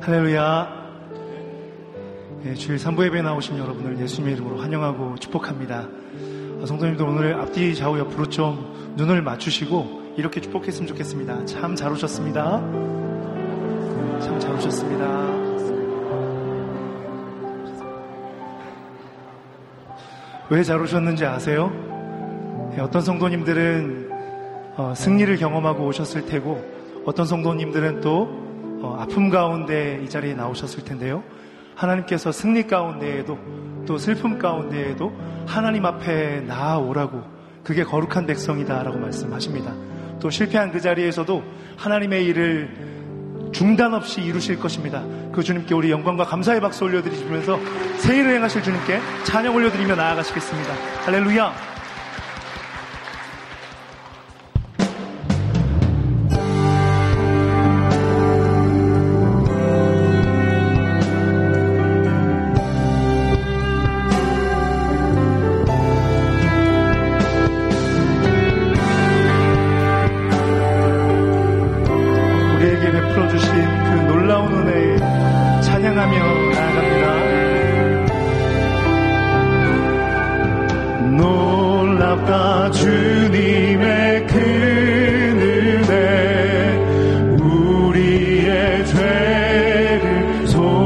할렐루야. 네, 주일 3부 예배에 나오신 여러분을 예수님의 이름으로 환영하고 축복합니다. 성도님들 오늘 앞뒤 좌우 옆으로 좀 눈을 맞추시고 이렇게 축복했으면 좋겠습니다. 참 잘 오셨습니다. 참 잘 오셨습니다. 왜 잘 오셨는지 아세요? 네, 어떤 성도님들은 승리를 경험하고 오셨을 테고, 어떤 성도님들은 또 아픔 가운데 이 자리에 나오셨을 텐데요. 하나님께서 승리 가운데에도 또 슬픔 가운데에도 하나님 앞에 나아오라고, 그게 거룩한 백성이다 라고 말씀하십니다. 또 실패한 그 자리에서도 하나님의 일을 중단 없이 이루실 것입니다. 그 주님께 우리 영광과 감사의 박수 올려드리시면서 새 일을 행하실 주님께 찬양 올려드리며 나아가시겠습니다. 할렐루야. 주님의 그 은혜, 우리의 죄를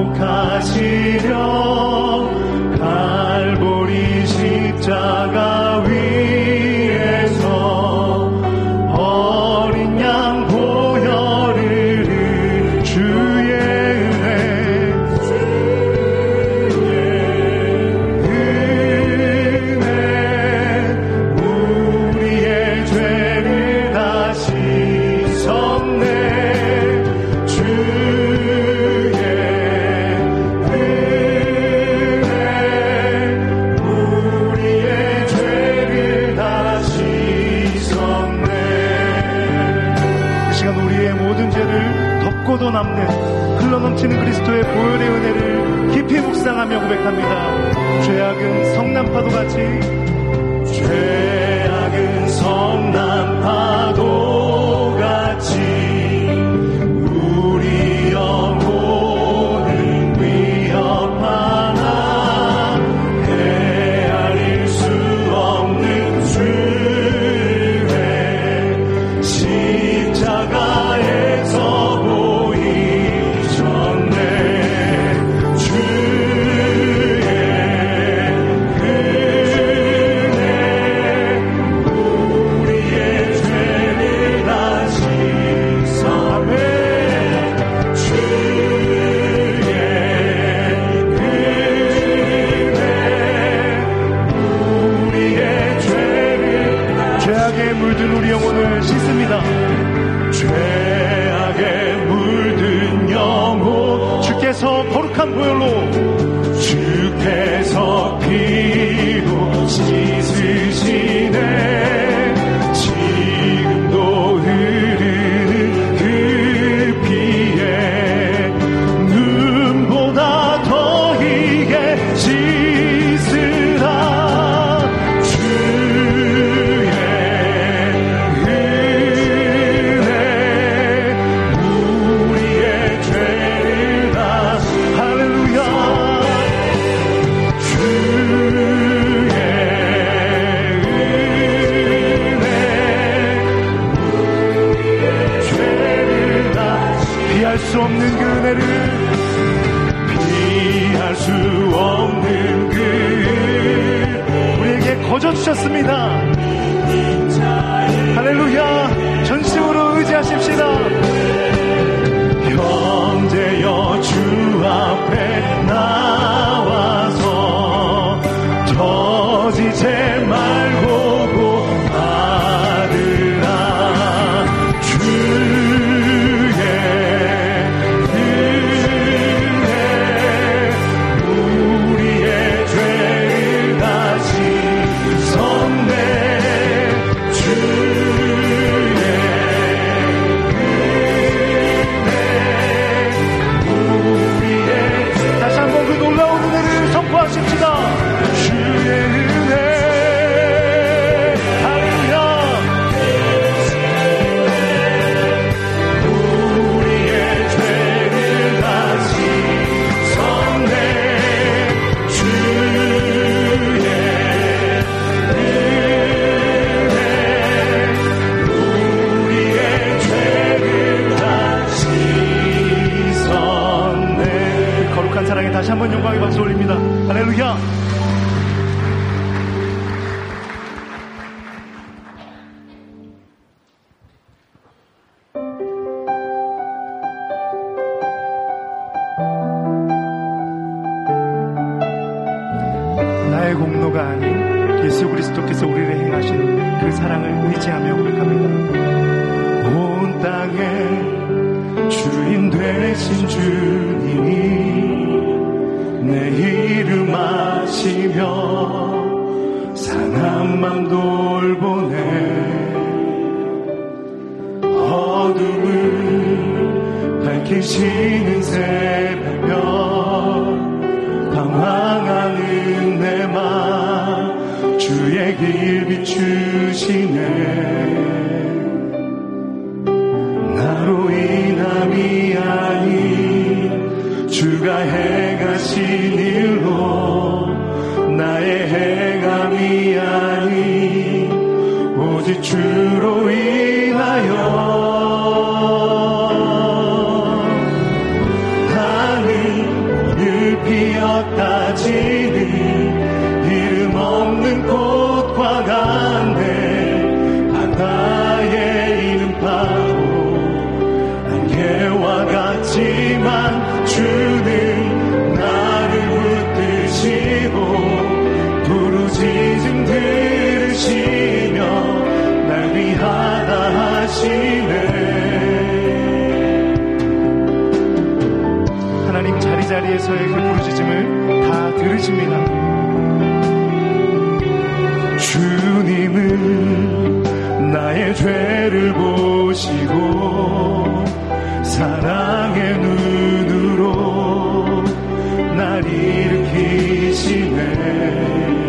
속하시려 갈보리 십자가 위에서 어린 양 보혈을 흘린 주의 남는 흘러넘치는 그리스도의 보혈의 은혜를 깊이 묵상하며 고백합니다. 죄악은 성난파도같이, 죄악은 성난파도같이 우리 영혼을 위협하나 헤아릴 수 없는 주의 십자가에서 죄악에 물든 영혼 주께서 거룩한 보혈로, 주께서 피로 씻으시네. 지금도 흐르는 그 피에 눈보다 더 희게 씻으라. 수 없는 그 은혜를, 피할 수 없는 그 우리에게 거저 주셨습니다. 할렐루야. 전심으로 의지하십시다. 형제여, 주 앞에 나와서 저지지 말고 받으라. 우리의 죄를 다시 섰네. 사랑을 의지하며 고백합니다. 온 땅에 주인 되신 주님이 내 이름 아시며 상한 맘 돌보네. 어둠을 밝히시는 새벽별 방황하는 내 맘 주의 길 비추시네. 나로 인함이 아닌 주가 행하신 일로 나의 행함이 아닌 오직 주로 인하여 나는 오늘 피었다 지는 이름 없는 꽃과 같네. 바다의 이름 파도 안개와 같지만 주는 나를 붙드시고 부르짖음 들으시며 날 위하다 하시네. 하나님 자리자리에서의 그 부르짖음을 다 들으십니다. 주님은 나의 죄를 보시고 사랑의 눈으로 날 일으키시네.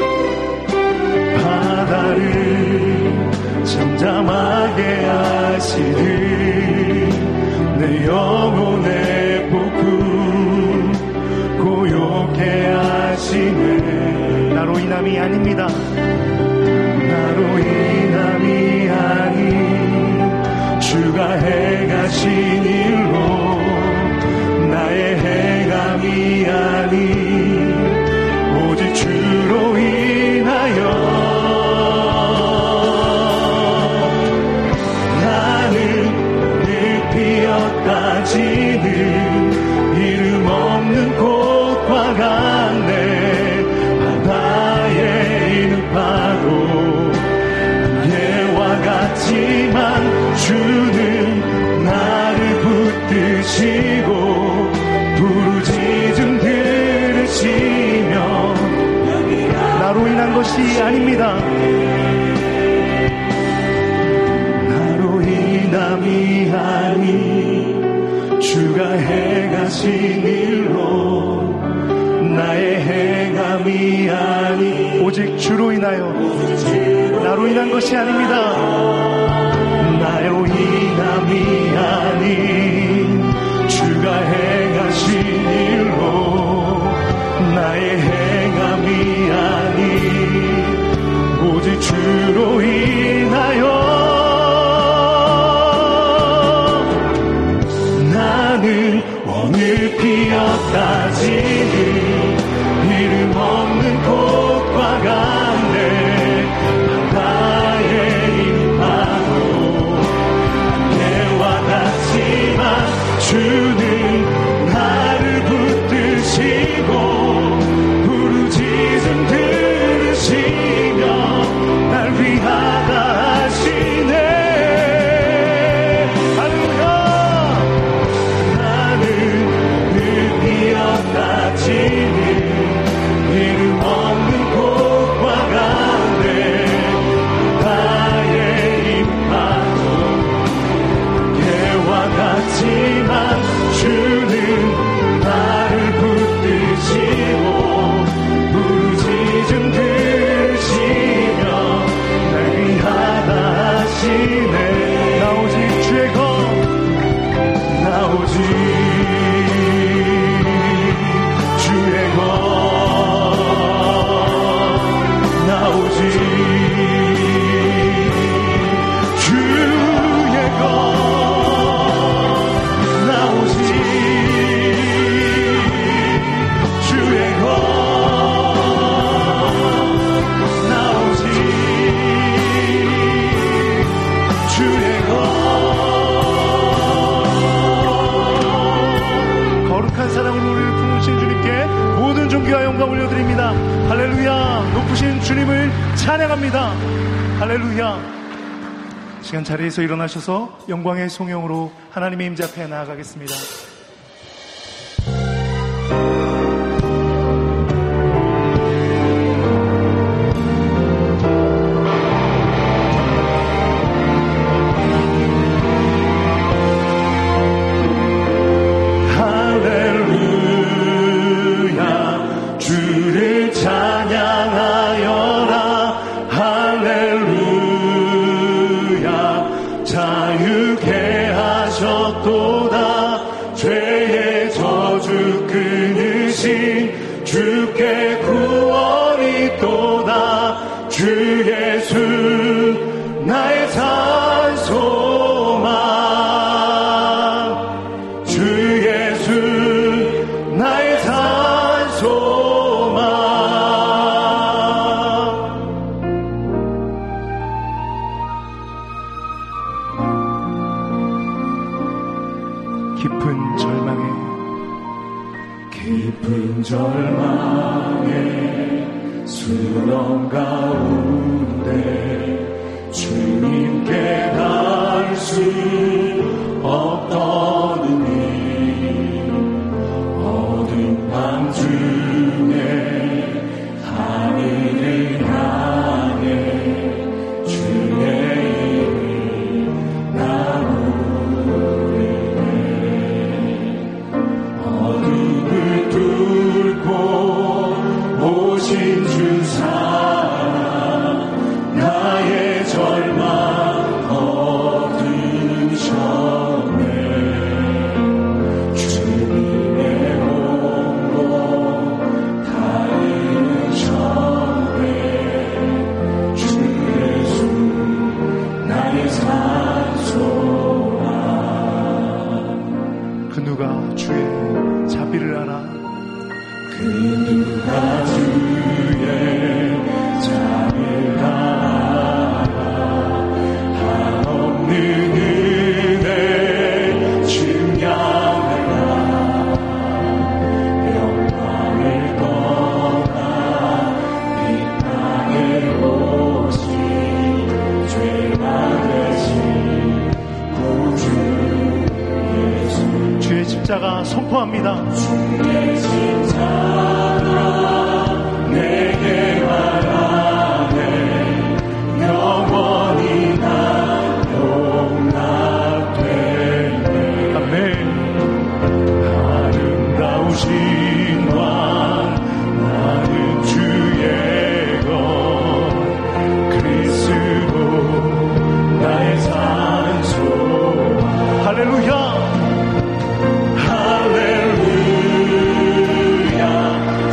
바다를 잠잠하게 하시듯 내 영혼의 폭풍 고요케 하시네. 나로 인함이 아닙니다. 나로 인함이 아닌 주가 행하신 일로 나의 행함이 아닌 오직 주로 인하여 나는 늘 피었다 지는 이름 없는 꽃과 같네. 바다의 이름 파도 안개와 같지만 주는 나를 붙드시고 부르짖음 들으시며 나로 인한 것이 아닙니다. 나로 인함이 아닌 주가 행하신 일로 나의 행함이 아닌 오직 주로 인하여 나로 인한 것이 아닙니다. 나로 인함이 아닌 주가 행하신 일로 나의 행함이 아닌 오직 주로 인하여 나는 오늘 피었다 지는 이름 없는 꽃과 같네. 바다의 이름 파도 안개와 같지만 주는 나를 붙드시고 부르짖음 들으시며 날 위하다 하시네. 할렐루야. 나는 늘 피었다 지는 이름 없는 꽃과 같네. 바다의 이름 파도 개와 같지만 주는 나를 붙드시고 부르짖음 들으시며 날 위하다 하시네. 나 오직 주의 것, 나 오직 주의 것, 나 오직 주의 것, 나 오직 주의 것, 나 오직 주의 것. 거룩한 사랑으로 우리를 품으신 주님께 모든 존귀와 영광을 올려드립니다. 할렐루야. 높으신 주님을 찬양합니다. 할렐루야. 시간 자리에서 일어나셔서 영광의 송영으로 하나님의 임재 앞에 나아가겠습니다. 주께 구원이 또다. 주 예수 나의 산소망. 주 예수 나의 산소망. 깊은 절망에 수렁 가운데 주님께 닿을 수 없던 의미, 어두운 밤 중에 하늘을 향해 주의 이름이 나오리네. 어둠을 뚫고 오신 주 사랑, 나의 절망 거두셨네. 주님의 공로 다 이루셨네. 주 예수 나의 산소망. 그 누가 주의 자비를 알아? 그 누가 주의 자비를 알아. 한없는 은혜 증량하라. 영광을 떠나 이 땅에 오신 죄가 되신 구주 예수. 주의 십자가 선포합니다. 주의 십자가 내게 말하네. 영원히 나 용납되네. 아멘. 아름다우신 왕 나는 주의 것. 그리스도 나의 산소. 할렐루야. 할렐루야.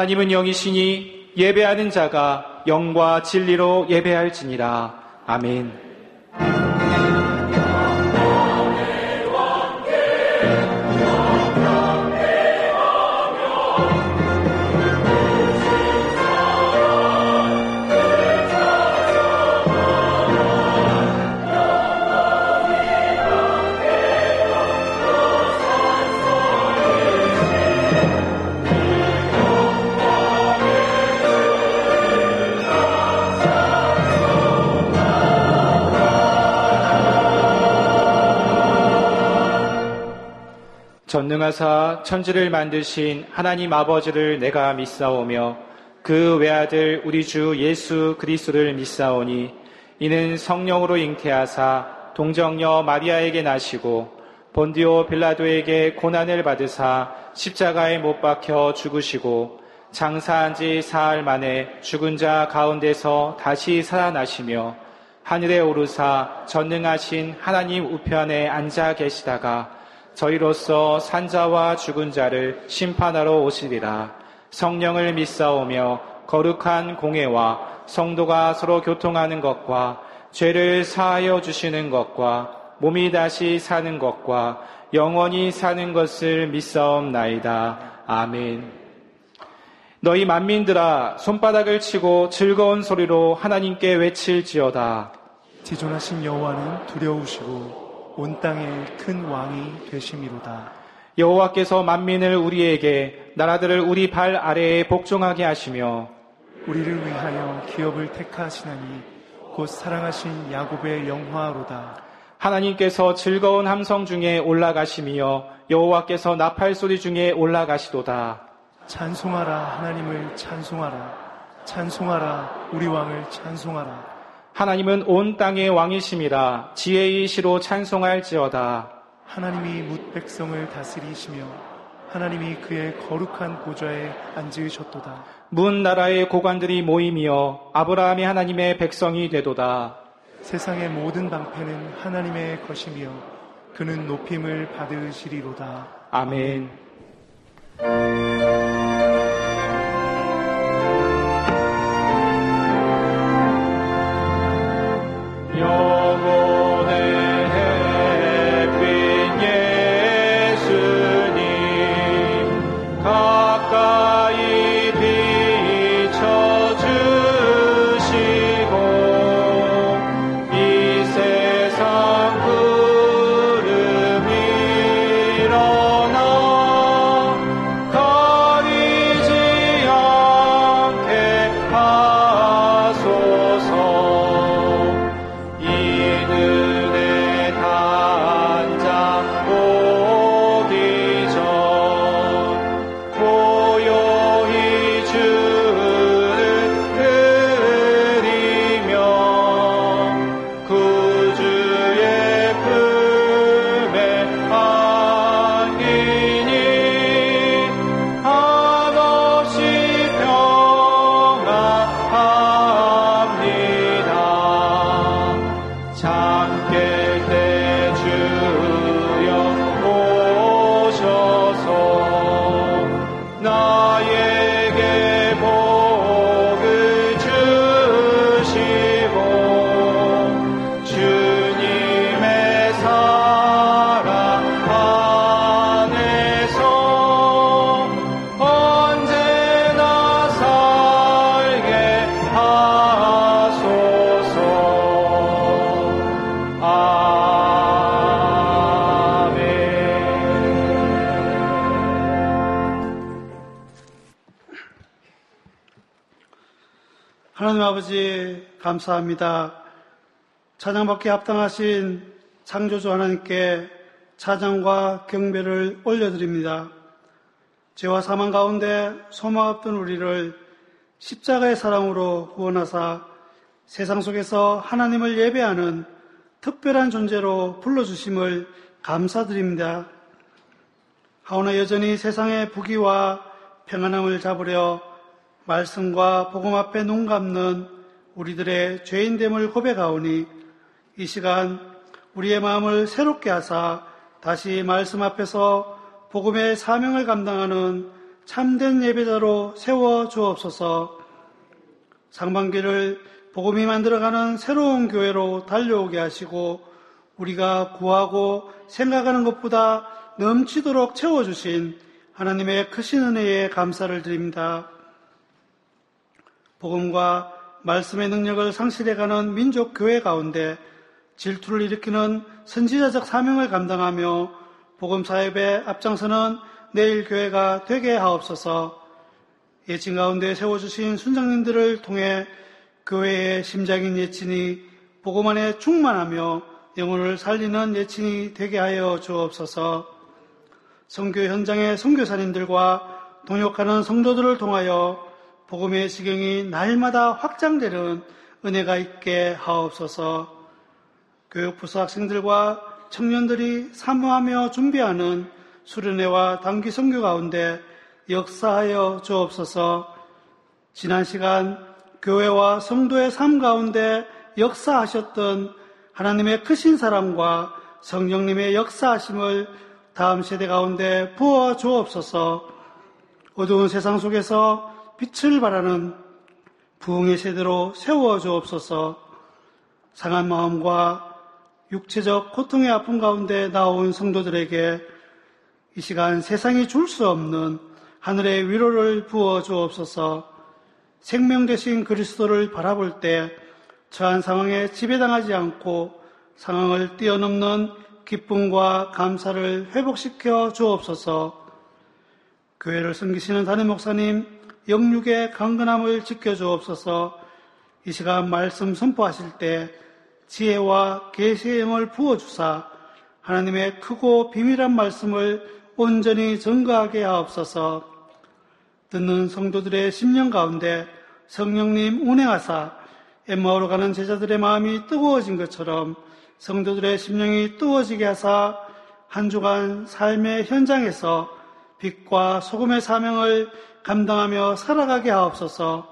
하나님은 영이시니 예배하는 자가 영과 진리로 예배할지니라. 아멘. 전능하사 천지를 만드신 하나님 아버지를 내가 믿사오며 그 외아들 우리 주 예수 그리스도를 믿사오니 이는 성령으로 잉태하사 동정녀 마리아에게 나시고 본디오 빌라도에게 고난을 받으사 십자가에 못 박혀 죽으시고 장사한 지 사흘 만에 죽은 자 가운데서 다시 살아나시며 하늘에 오르사 전능하신 하나님 우편에 앉아 계시다가 저희로서 산자와 죽은 자를 심판하러 오시리라. 성령을 믿사오며 거룩한 공회와 성도가 서로 교통하는 것과 죄를 사하여 주시는 것과 몸이 다시 사는 것과 영원히 사는 것을 믿사옵나이다. 아멘. 너희 만민들아 손바닥을 치고 즐거운 소리로 하나님께 외칠지어다. 지존하신 여호와는 두려우시고 온 땅에 큰 왕이 되심이로다. 여호와께서 만민을 우리에게 나라들을 우리 발 아래에 복종하게 하시며 우리를 위하여 기업을 택하시나니 곧 사랑하신 야곱의 영화로다. 하나님께서 즐거운 함성 중에 올라가시며 여호와께서 나팔 소리 중에 올라가시도다. 찬송하라 하나님을 찬송하라. 찬송하라 우리 왕을 찬송하라. 하나님은 온 땅의 왕이심이라 지혜의 시로 찬송할지어다. 하나님이 뭇 백성을 다스리시며 하나님이 그의 거룩한 보좌에 앉으셨도다. 문 나라의 고관들이 모이며 아브라함이 하나님의 백성이 되도다. 세상의 모든 방패는 하나님의 것이며 그는 높임을 받으시리로다. 아멘. 영혼의 햇빛 예수님 가까이 비춰주시고 이 세상 구름 일어나 가리지 않게 하소서. 이늘의 단장 오기 전 고요히 주를 드리며 구주의 품에 안기니 한없이 평안합니다. 잠깰 때 주여 오셔서 나에게 복을 주시고 주님의 사랑 안에서 언제나 살게 하소서. 아멘. 하나님 아버지 감사합니다. 찬양받기에 합당하신 창조주 하나님께 찬양과 경배를 올려드립니다. 죄와 사망 가운데 소망없던 우리를 십자가의 사랑으로 구원하사 세상 속에서 하나님을 예배하는 특별한 존재로 불러주심을 감사드립니다. 하오나 여전히 세상의 부귀와 평안함을 잡으려 말씀과 복음 앞에 눈 감는 우리들의 죄인됨을 고백하오니 이 시간 우리의 마음을 새롭게 하사 다시 말씀 앞에서 복음의 사명을 감당하는 참된 예배자로 세워 주옵소서. 상반기를 복음이 만들어가는 새로운 교회로 달려오게 하시고 우리가 구하고 생각하는 것보다 넘치도록 채워주신 하나님의 크신 은혜에 감사를 드립니다. 복음과 말씀의 능력을 상실해가는 민족 교회 가운데 질투를 일으키는 선지자적 사명을 감당하며 복음 사역에 앞장서는 내일 교회가 되게 하옵소서. 예친 가운데 세워주신 순장님들을 통해 교회의 심장인 예친이 복음 안에 충만하며 영혼을 살리는 예친이 되게 하여 주옵소서. 선교 현장의 선교사님들과 동역하는 성도들을 통하여 복음의 지경이 날마다 확장되는 은혜가 있게 하옵소서. 교육부서 학생들과 청년들이 사모하며 준비하는 수련회와 단기 선교 가운데 역사하여 주옵소서. 지난 시간 교회와 성도의 삶 가운데 역사하셨던 하나님의 크신 사랑과 성령님의 역사하심을 다음 세대 가운데 부어 주옵소서. 어두운 세상 속에서 빛을 발하는 부흥의 세대로 세워 주옵소서. 상한 마음과 육체적 고통의 아픔 가운데 나온 성도들에게 이 시간 세상이 줄 수 없는 하늘의 위로를 부어 주옵소서. 생명 되신 그리스도를 바라볼 때 처한 상황에 지배당하지 않고 상황을 뛰어넘는 기쁨과 감사를 회복시켜 주옵소서. 교회를 섬기시는 담임 목사님 영육의 강건함을 지켜주옵소서. 이 시간 말씀 선포하실 때 지혜와 계시의 영을 부어주사 하나님의 크고 비밀한 말씀을 온전히 전가하게 하옵소서. 듣는 성도들의 심령 가운데 성령님 운행하사 엠마오로 가는 제자들의 마음이 뜨거워진 것처럼 성도들의 심령이 뜨거워지게 하사 한 주간 삶의 현장에서 빛과 소금의 사명을 감당하며 살아가게 하옵소서.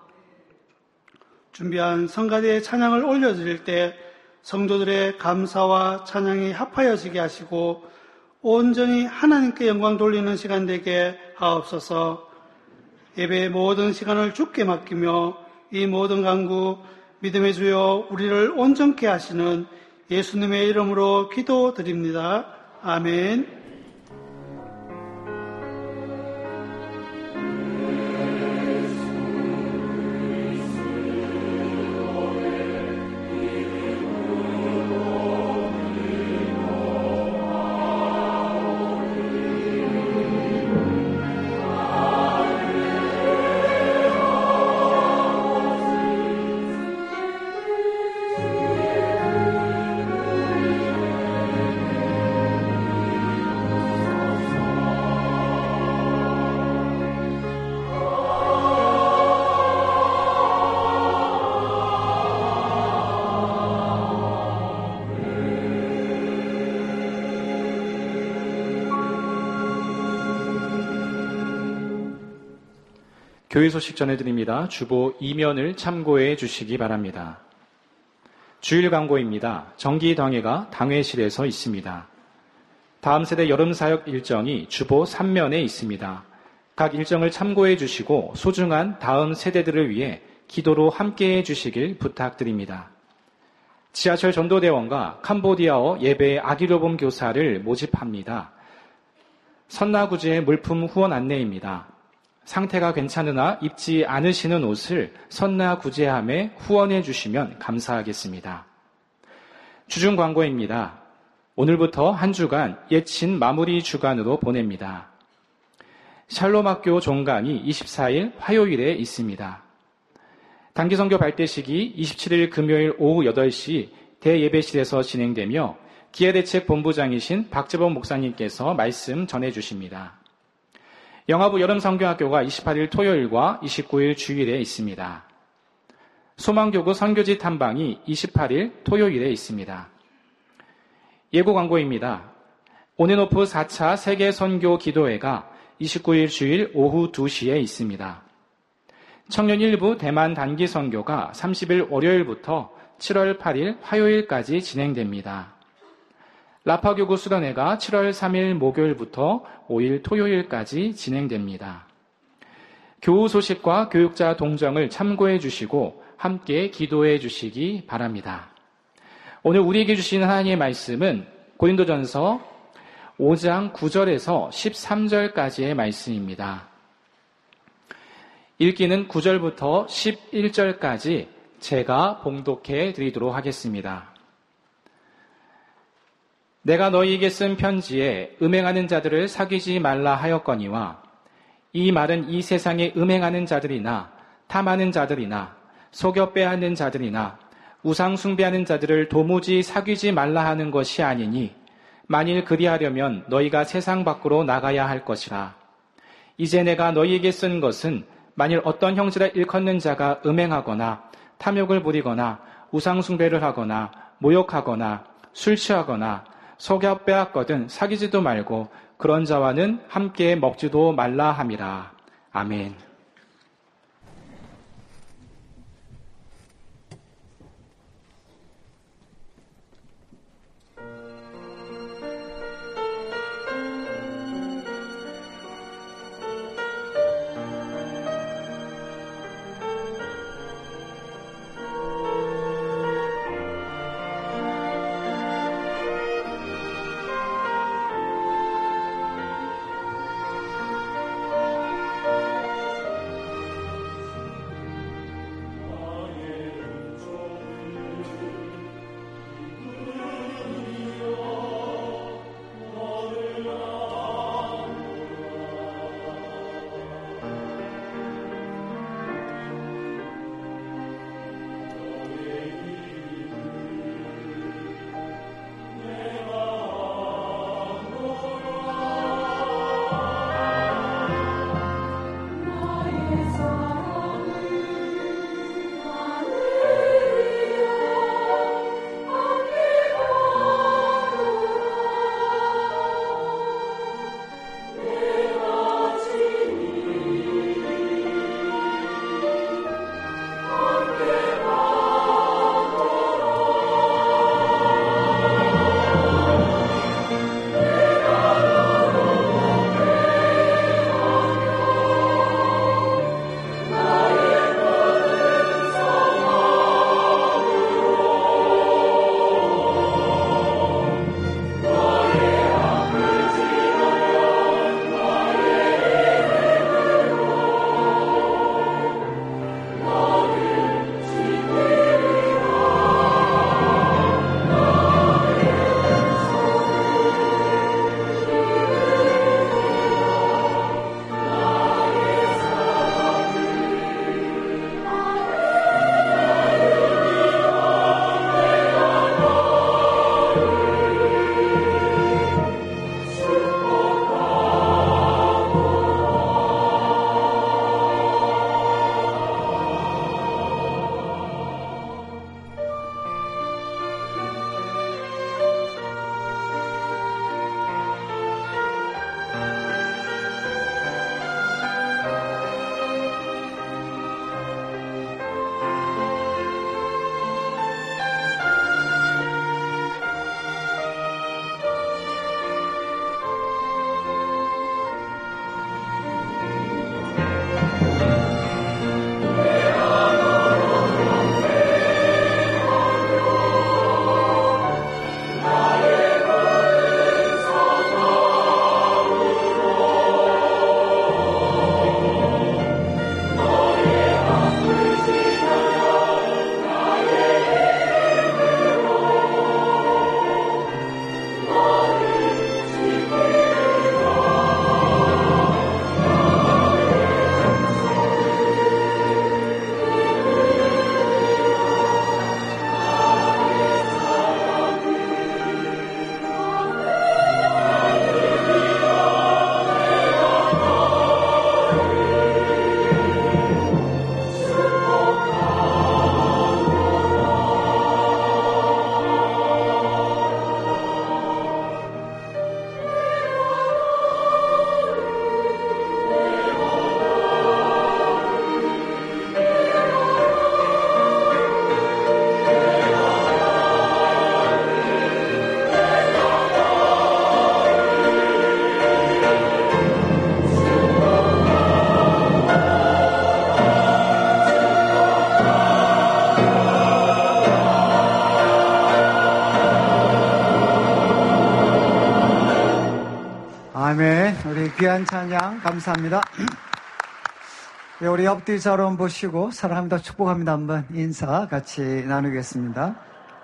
준비한 성가대의 찬양을 올려드릴 때 성도들의 감사와 찬양이 합하여지게 하시고 온전히 하나님께 영광 돌리는 시간 되게 하옵소서. 예배의 모든 시간을 주께 맡기며 이 모든 간구 믿음의 주여 우리를 온전케 하시는 예수님의 이름으로 기도드립니다. 아멘. 교회 소식 전해드립니다. 주보 2면을 참고해 주시기 바랍니다. 주일 광고입니다. 정기당회가 당회실에서 있습니다. 다음 세대 여름사역 일정이 주보 3면에 있습니다. 각 일정을 참고해 주시고 소중한 다음 세대들을 위해 기도로 함께해 주시길 부탁드립니다. 지하철 전도대원과 캄보디아어 예배 아기로봄 교사를 모집합니다. 선나구제의 물품 후원 안내입니다. 상태가 괜찮으나 입지 않으시는 옷을 선나구제함에 후원해 주시면 감사하겠습니다. 주중 광고입니다. 오늘부터 한 주간 예친 마무리 주간으로 보냅니다. 샬롬학교 종강이 24일 화요일에 있습니다. 단기선교 발대식이 27일 금요일 오후 8시 대예배실에서 진행되며 기회대책본부장이신 박재범 목사님께서 말씀 전해주십니다. 영화부 여름선교학교가 28일 토요일과 29일 주일에 있습니다. 소망교구 선교지 탐방이 28일 토요일에 있습니다. 예고 광고입니다. 온앤오프 4차 세계선교 기도회가 29일 주일 오후 2시에 있습니다. 청년 일부 대만 단기 선교가 30일 월요일부터 7월 8일 화요일까지 진행됩니다. 라파교구 수련회가 7월 3일 목요일부터 5일 토요일까지 진행됩니다. 교우 소식과 교육자 동정을 참고해 주시고 함께 기도해 주시기 바랍니다. 오늘 우리에게 주신 하나님의 말씀은 고린도전서 5장 9절에서 13절까지의 말씀입니다. 읽기는 9절부터 11절까지 제가 봉독해 드리도록 하겠습니다. 내가 너희에게 쓴 편지에 음행하는 자들을 사귀지 말라 하였거니와 이 말은 이 세상에 음행하는 자들이나 탐하는 자들이나 속여 빼앗는 자들이나 우상 숭배하는 자들을 도무지 사귀지 말라 하는 것이 아니니 만일 그리하려면 너희가 세상 밖으로 나가야 할 것이라. 이제 내가 너희에게 쓴 것은 만일 어떤 형제라 일컫는 자가 음행하거나 탐욕을 부리거나 우상 숭배를 하거나 모욕하거나 술 취하거나 속여 빼앗거든 사귀지도 말고 그런 자와는 함께 먹지도 말라 함이라. 아멘. 귀한 찬양 감사합니다. 네, 우리 옆뒤 자로 보시고 사랑합니다, 축복합니다 한번 인사 같이 나누겠습니다.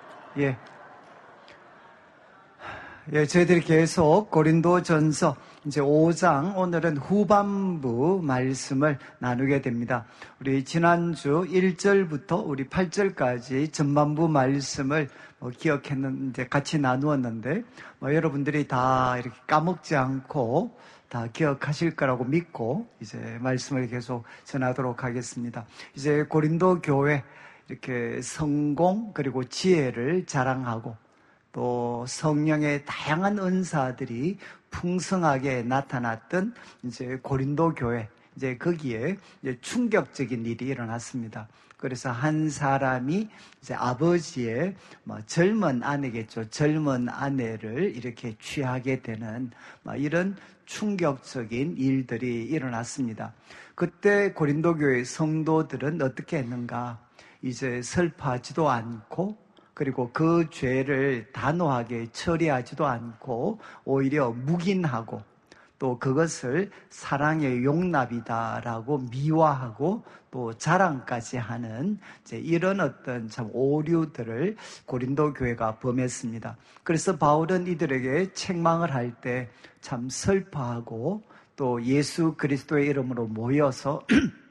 저희들이 계속 고린도전서 이제 5장, 오늘은 후반부 말씀을 나누게 됩니다. 우리 지난주 1절부터 우리 8절까지 전반부 말씀을 기억했는데, 같이 나누었는데, 여러분들이 다 이렇게 까먹지 않고 다 기억하실 거라고 믿고 이제 말씀을 계속 전하도록 하겠습니다. 이제 고린도 교회 이렇게 성공 그리고 지혜를 자랑하고 또 성령의 다양한 은사들이 풍성하게 나타났던 이제 고린도 교회, 이제 거기에 이제 충격적인 일이 일어났습니다. 그래서 한 사람이 이제 아버지의 젊은 아내겠죠. 젊은 아내를 이렇게 취하게 되는 이런 충격적인 일들이 일어났습니다. 그때 고린도 교회 성도들은 어떻게 했는가? 이제 슬퍼하지도 않고, 그리고 그 죄를 단호하게 처리하지도 않고 오히려 묵인하고, 또 그것을 사랑의 용납이다라고 미화하고 또 자랑까지 하는 이제 이런 어떤 참 오류들을 고린도 교회가 범했습니다. 그래서 바울은 이들에게 책망을 할 때 참 슬퍼하고 또 예수 그리스도의 이름으로 모여서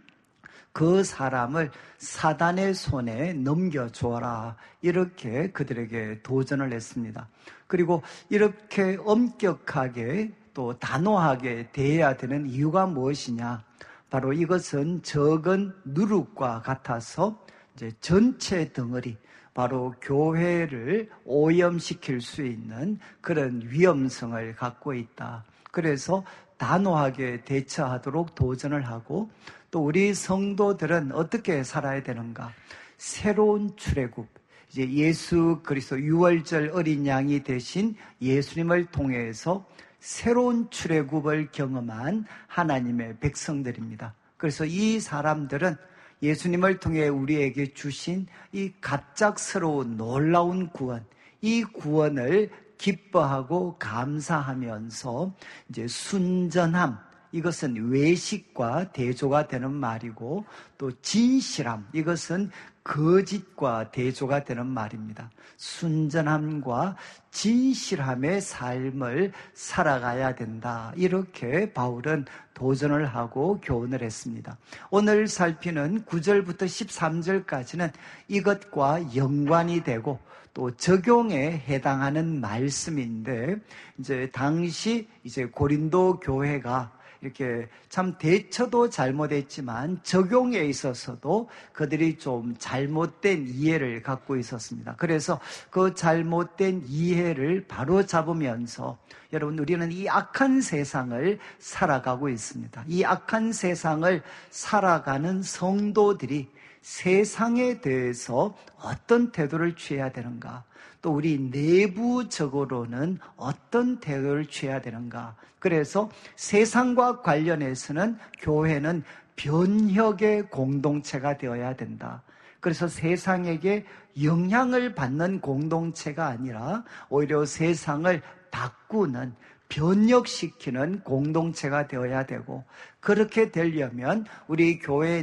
그 사람을 사단의 손에 넘겨주어라, 이렇게 그들에게 도전을 했습니다. 그리고 이렇게 엄격하게 또 단호하게 대해야 되는 이유가 무엇이냐? 바로 이것은 적은 누룩과 같아서 이제 전체 덩어리, 바로 교회를 오염시킬 수 있는 그런 위험성을 갖고 있다. 그래서 단호하게 대처하도록 도전을 하고, 또 우리 성도들은 어떻게 살아야 되는가? 새로운 출애굽, 이제 예수 그리스도 유월절 어린 양이 되신 예수님을 통해서 새로운 출애굽을 경험한 하나님의 백성들입니다. 그래서 이 사람들은 예수님을 통해 우리에게 주신 이 갑작스러운 놀라운 구원, 이 구원을 기뻐하고 감사하면서 이제 순전함, 이것은 외식과 대조가 되는 말이고, 또 진실함, 이것은 거짓과 대조가 되는 말입니다. 순전함과 진실함의 삶을 살아가야 된다, 이렇게 바울은 도전을 하고 교훈을 했습니다. 오늘 살피는 9절부터 13절까지는 이것과 연관이 되고 또 적용에 해당하는 말씀인데, 이제 당시 이제 고린도 교회가 이렇게 참 대처도 잘못했지만 적용에 있어서도 그들이 좀 잘못된 이해를 갖고 있었습니다. 그래서 그 잘못된 이해를 바로 잡으면서, 여러분, 우리는 이 악한 세상을 살아가고 있습니다. 이 악한 세상을 살아가는 성도들이 세상에 대해서 어떤 태도를 취해야 되는가, 또 우리 내부적으로는 어떤 태도를 취해야 되는가. 그래서 세상과 관련해서는 교회는 변혁의 공동체가 되어야 된다. 그래서 세상에게 영향을 받는 공동체가 아니라 오히려 세상을 바꾸는, 변혁시키는 공동체가 되어야 되고, 그렇게 되려면 우리 교회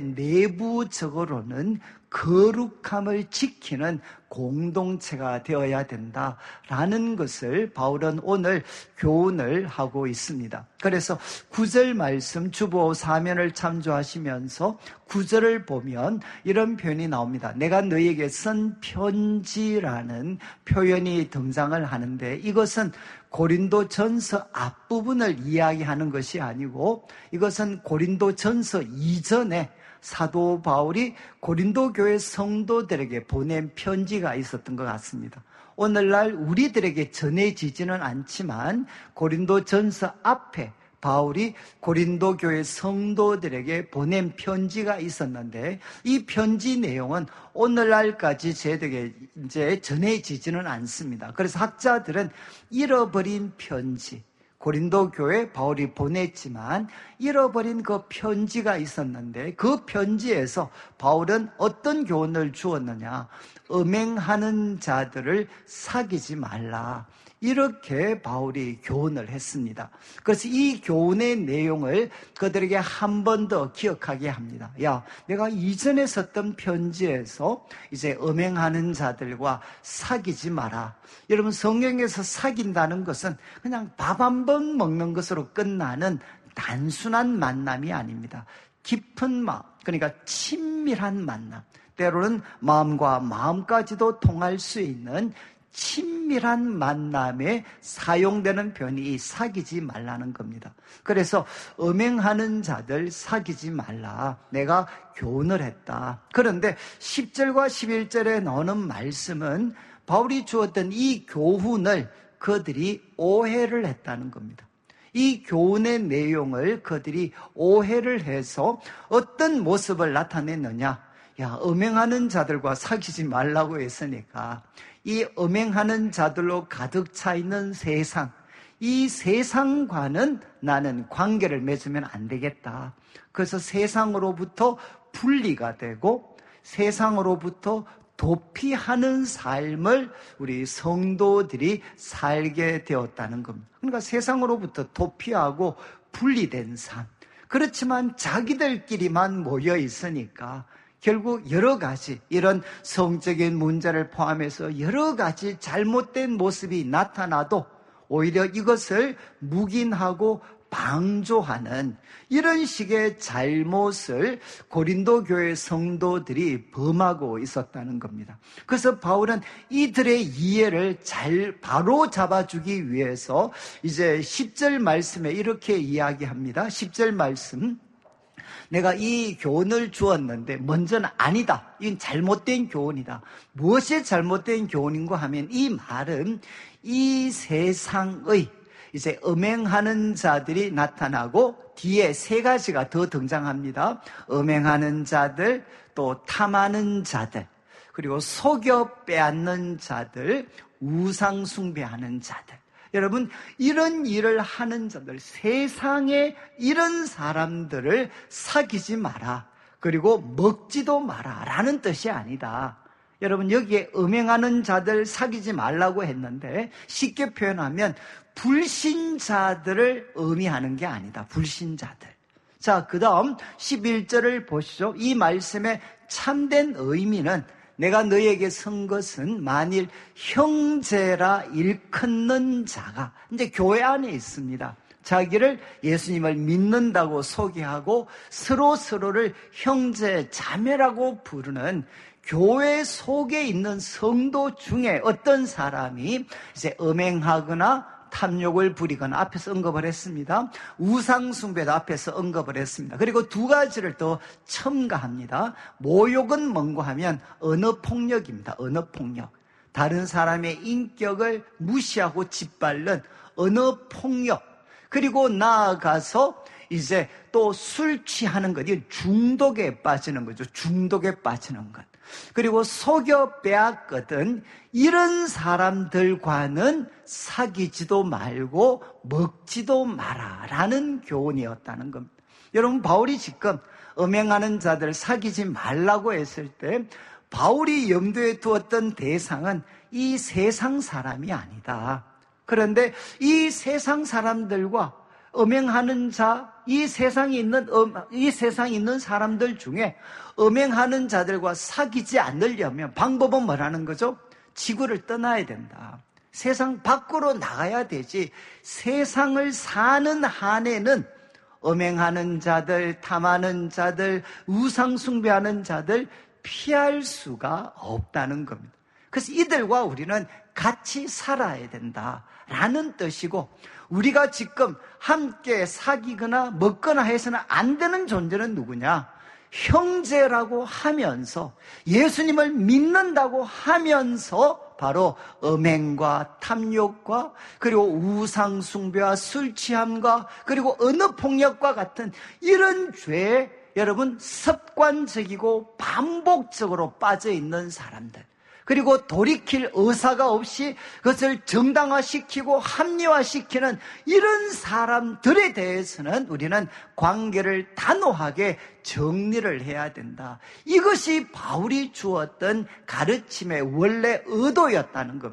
내부적으로는 거룩함을 지키는 공동체가 되어야 된다라는 것을 바울은 오늘 교훈을 하고 있습니다. 그래서 9절 말씀, 주보 사면을 참조하시면서 9절을 보면 이런 표현이 나옵니다. 내가 너희에게 쓴 편지라는 표현이 등장을 하는데, 이것은 고린도전서 앞부분을 이야기하는 것이 아니고, 이것은 고린도전서 이전에 사도 바울이 고린도 교회 성도들에게 보낸 편지가 있었던 것 같습니다. 오늘날 우리들에게 전해지지는 않지만 고린도전서 앞에 바울이 고린도 교회 성도들에게 보낸 편지가 있었는데, 이 편지 내용은 오늘날까지 저희들에게 이제 전해지지는 않습니다. 그래서 학자들은 잃어버린 편지, 고린도 교회 바울이 보냈지만 잃어버린 그 편지가 있었는데, 그 편지에서 바울은 어떤 교훈을 주었느냐? 음행하는 자들을 사귀지 말라, 이렇게 바울이 교훈을 했습니다. 그래서 이 교훈의 내용을 그들에게 한 번 더 기억하게 합니다. 야, 내가 이전에 썼던 편지에서 이제 음행하는 자들과 사귀지 마라. 여러분, 성경에서 사귄다는 것은 그냥 밥 한 번 먹는 것으로 끝나는 단순한 만남이 아닙니다. 깊은 마음, 그러니까 친밀한 만남, 때로는 마음과 마음까지도 통할 수 있는 친밀한 만남에 사용되는 표현이 사귀지 말라는 겁니다. 그래서 음행하는 자들 사귀지 말라. 내가 교훈을 했다. 그런데 10절과 11절에 나오는 말씀은 바울이 주었던 이 교훈을 그들이 오해를 했다는 겁니다. 이 교훈의 내용을 그들이 오해를 해서 어떤 모습을 나타냈느냐? 야, 음행하는 자들과 사귀지 말라고 했으니까 이 음행하는 자들로 가득 차 있는 세상, 이 세상과는 나는 관계를 맺으면 안 되겠다. 그래서 세상으로부터 분리가 되고 세상으로부터 도피하는 삶을 우리 성도들이 살게 되었다는 겁니다. 그러니까 세상으로부터 도피하고 분리된 삶. 그렇지만 자기들끼리만 모여 있으니까 결국 여러 가지 이런 성적인 문제를 포함해서 여러 가지 잘못된 모습이 나타나도 오히려 이것을 묵인하고 방조하는 이런 식의 잘못을 고린도 교회 성도들이 범하고 있었다는 겁니다. 그래서 바울은 이들의 이해를 잘 바로 잡아주기 위해서 이제 10절 말씀에 이렇게 이야기합니다. 10절 말씀, 내가 이 교훈을 주었는데 먼저는 아니다. 이건 잘못된 교훈이다. 무엇이 잘못된 교훈인가 하면 이 말은 이 세상의 이제 음행하는 자들이 나타나고 뒤에 세 가지가 더 등장합니다. 음행하는 자들, 또 탐하는 자들, 그리고 속여 빼앗는 자들, 우상 숭배하는 자들. 여러분, 이런 일을 하는 자들, 세상에 이런 사람들을 사귀지 마라. 그리고 먹지도 마라. 라는 뜻이 아니다. 여러분, 여기에 음행하는 자들 사귀지 말라고 했는데 쉽게 표현하면 불신자들을 의미하는 게 아니다. 불신자들. 자, 그 다음 11절을 보시죠. 이 말씀의 참된 의미는 내가 너에게 선 것은 만일 형제라 일컫는 자가 이제 교회 안에 있습니다. 자기를 예수님을 믿는다고 소개하고 서로를 형제, 자매라고 부르는 교회 속에 있는 성도 중에 어떤 사람이 이제 음행하거나 탐욕을 부리거나 앞에서 언급을 했습니다. 우상숭배도 앞에서 언급을 했습니다. 그리고 두 가지를 더 첨가합니다. 모욕은 뭔고 하면 언어폭력입니다. 언어폭력. 다른 사람의 인격을 무시하고 짓밟는 언어폭력. 그리고 나아가서 이제 또 술 취하는 것, 이건 중독에 빠지는 거죠. 중독에 빠지는 것. 그리고 속여 빼앗거든 이런 사람들과는 사귀지도 말고 먹지도 마라라는 교훈이었다는 겁니다. 여러분, 바울이 지금 음행하는 자들 사귀지 말라고 했을 때 바울이 염두에 두었던 대상은 이 세상 사람이 아니다. 그런데 이 세상 사람들과 음행하는 자, 이 세상에 있는 사람들 중에 음행하는 자들과 사귀지 않으려면 방법은 뭐라는 거죠? 지구를 떠나야 된다. 세상 밖으로 나가야 되지. 세상을 사는 한에는 음행하는 자들, 탐하는 자들, 우상 숭배하는 자들 피할 수가 없다는 겁니다. 그래서 이들과 우리는 같이 살아야 된다라는 뜻이고, 우리가 지금 함께 사귀거나 먹거나 해서는 안 되는 존재는 누구냐? 형제라고 하면서 예수님을 믿는다고 하면서 바로 음행과 탐욕과 그리고 우상숭배와 술취함과 그리고 언어폭력과 같은 이런 죄에 여러분 습관적이고 반복적으로 빠져있는 사람들, 그리고 돌이킬 의사가 없이 그것을 정당화시키고 합리화시키는 이런 사람들에 대해서는 우리는 관계를 단호하게 정리를 해야 된다. 이것이 바울이 주었던 가르침의 원래 의도였다는 겁니다.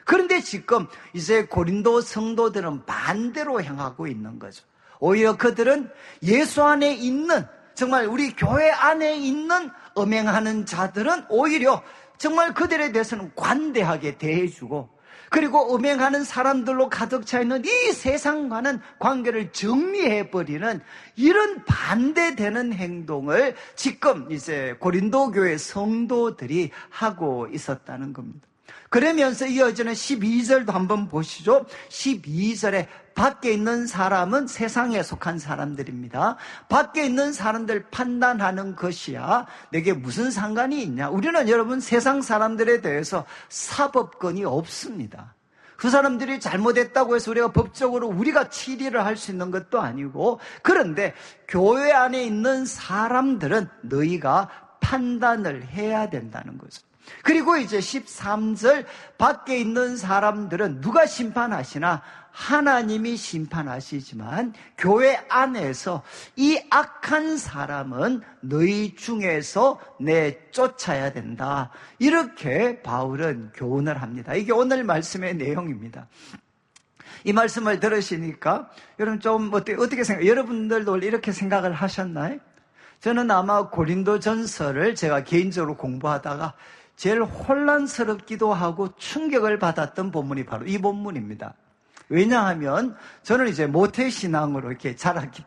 그런데 지금 이제 고린도 성도들은 반대로 향하고 있는 거죠. 오히려 그들은 예수 안에 있는, 정말 우리 교회 안에 있는 음행하는 자들은 오히려 정말 그들에 대해서는 관대하게 대해주고, 그리고 음행하는 사람들로 가득 차 있는 이 세상과는 관계를 정리해버리는 이런 반대되는 행동을 지금 이제 고린도 교회 성도들이 하고 있었다는 겁니다. 그러면서 이어지는 12절도 한번 보시죠. 12절에 밖에 있는 사람은 세상에 속한 사람들입니다. 밖에 있는 사람들 판단하는 것이야 내게 무슨 상관이 있냐. 우리는 여러분 세상 사람들에 대해서 사법권이 없습니다. 그 사람들이 잘못했다고 해서 우리가 법적으로 우리가 치리를 할 수 있는 것도 아니고, 그런데 교회 안에 있는 사람들은 너희가 판단을 해야 된다는 거죠. 그리고 이제 13절 밖에 있는 사람들은 누가 심판하시나 하나님이 심판하시지만 교회 안에서 이 악한 사람은 너희 중에서 내쫓아야 된다. 이렇게 바울은 교훈을 합니다. 이게 오늘 말씀의 내용입니다. 이 말씀을 들으시니까 여러분 좀 어떻게 생각해요? 여러분들도 이렇게 생각을 하셨나요? 저는 아마 고린도전서를 제가 개인적으로 공부하다가 제일 혼란스럽기도 하고 충격을 받았던 본문이 바로 이 본문입니다. 왜냐하면 저는 이제 모태신앙으로 이렇게 자랐기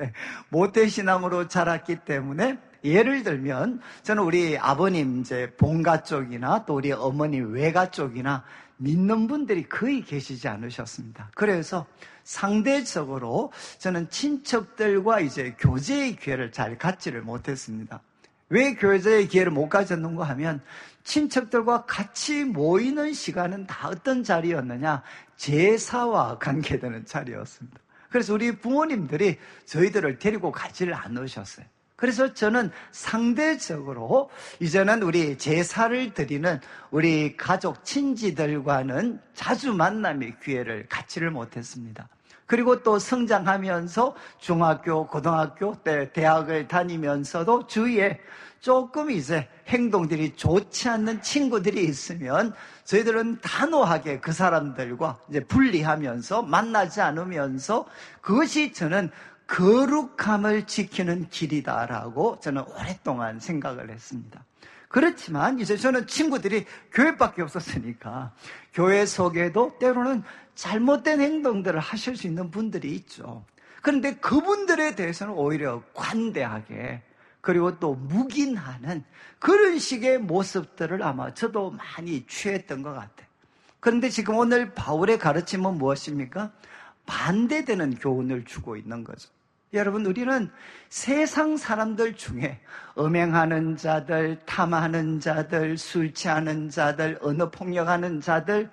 때문에 예를 들면 저는 우리 아버님 이제 본가 쪽이나 또 우리 어머님 외가 쪽이나 믿는 분들이 거의 계시지 않으셨습니다. 그래서 상대적으로 저는 친척들과 이제 교제의 기회를 잘 갖지를 못했습니다. 왜 교제의 기회를 못 가졌는가 하면 친척들과 같이 모이는 시간은 다 어떤 자리였느냐? 제사와 관계되는 자리였습니다. 그래서 우리 부모님들이 저희들을 데리고 가지를 않으셨어요. 그래서 저는 상대적으로 이제는 우리 제사를 드리는 우리 가족 친지들과는 자주 만남의 기회를 갖지를 못했습니다. 그리고 또 성장하면서 중학교, 고등학교 때 대학을 다니면서도 주위에 조금 이제 행동들이 좋지 않는 친구들이 있으면 저희들은 단호하게 그 사람들과 이제 분리하면서 만나지 않으면서 그것이 저는 거룩함을 지키는 길이다라고 저는 오랫동안 생각을 했습니다. 그렇지만 이제 저는 친구들이 교회밖에 없었으니까 교회 속에도 때로는 잘못된 행동들을 하실 수 있는 분들이 있죠. 그런데 그분들에 대해서는 오히려 관대하게 그리고 또 묵인하는 그런 식의 모습들을 아마 저도 많이 취했던 것 같아요. 그런데 지금 오늘 바울의 가르침은 무엇입니까? 반대되는 교훈을 주고 있는 거죠. 여러분, 우리는 세상 사람들 중에 음행하는 자들, 탐하는 자들, 술 취하는 자들, 언어폭력하는 자들,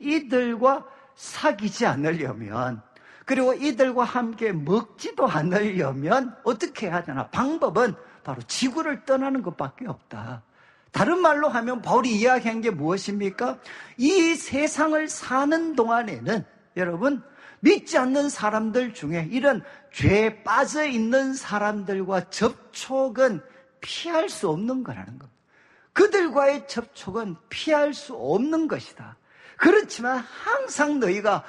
이들과 사귀지 않으려면, 그리고 이들과 함께 먹지도 않으려면 어떻게 해야 되나? 방법은 바로 지구를 떠나는 것밖에 없다. 다른 말로 하면 바울이 이야기한 게 무엇입니까? 이 세상을 사는 동안에는 여러분, 믿지 않는 사람들 중에 이런 죄에 빠져 있는 사람들과 접촉은 피할 수 없는 거라는 겁니다. 그들과의 접촉은 피할 수 없는 것이다. 그렇지만 항상 너희가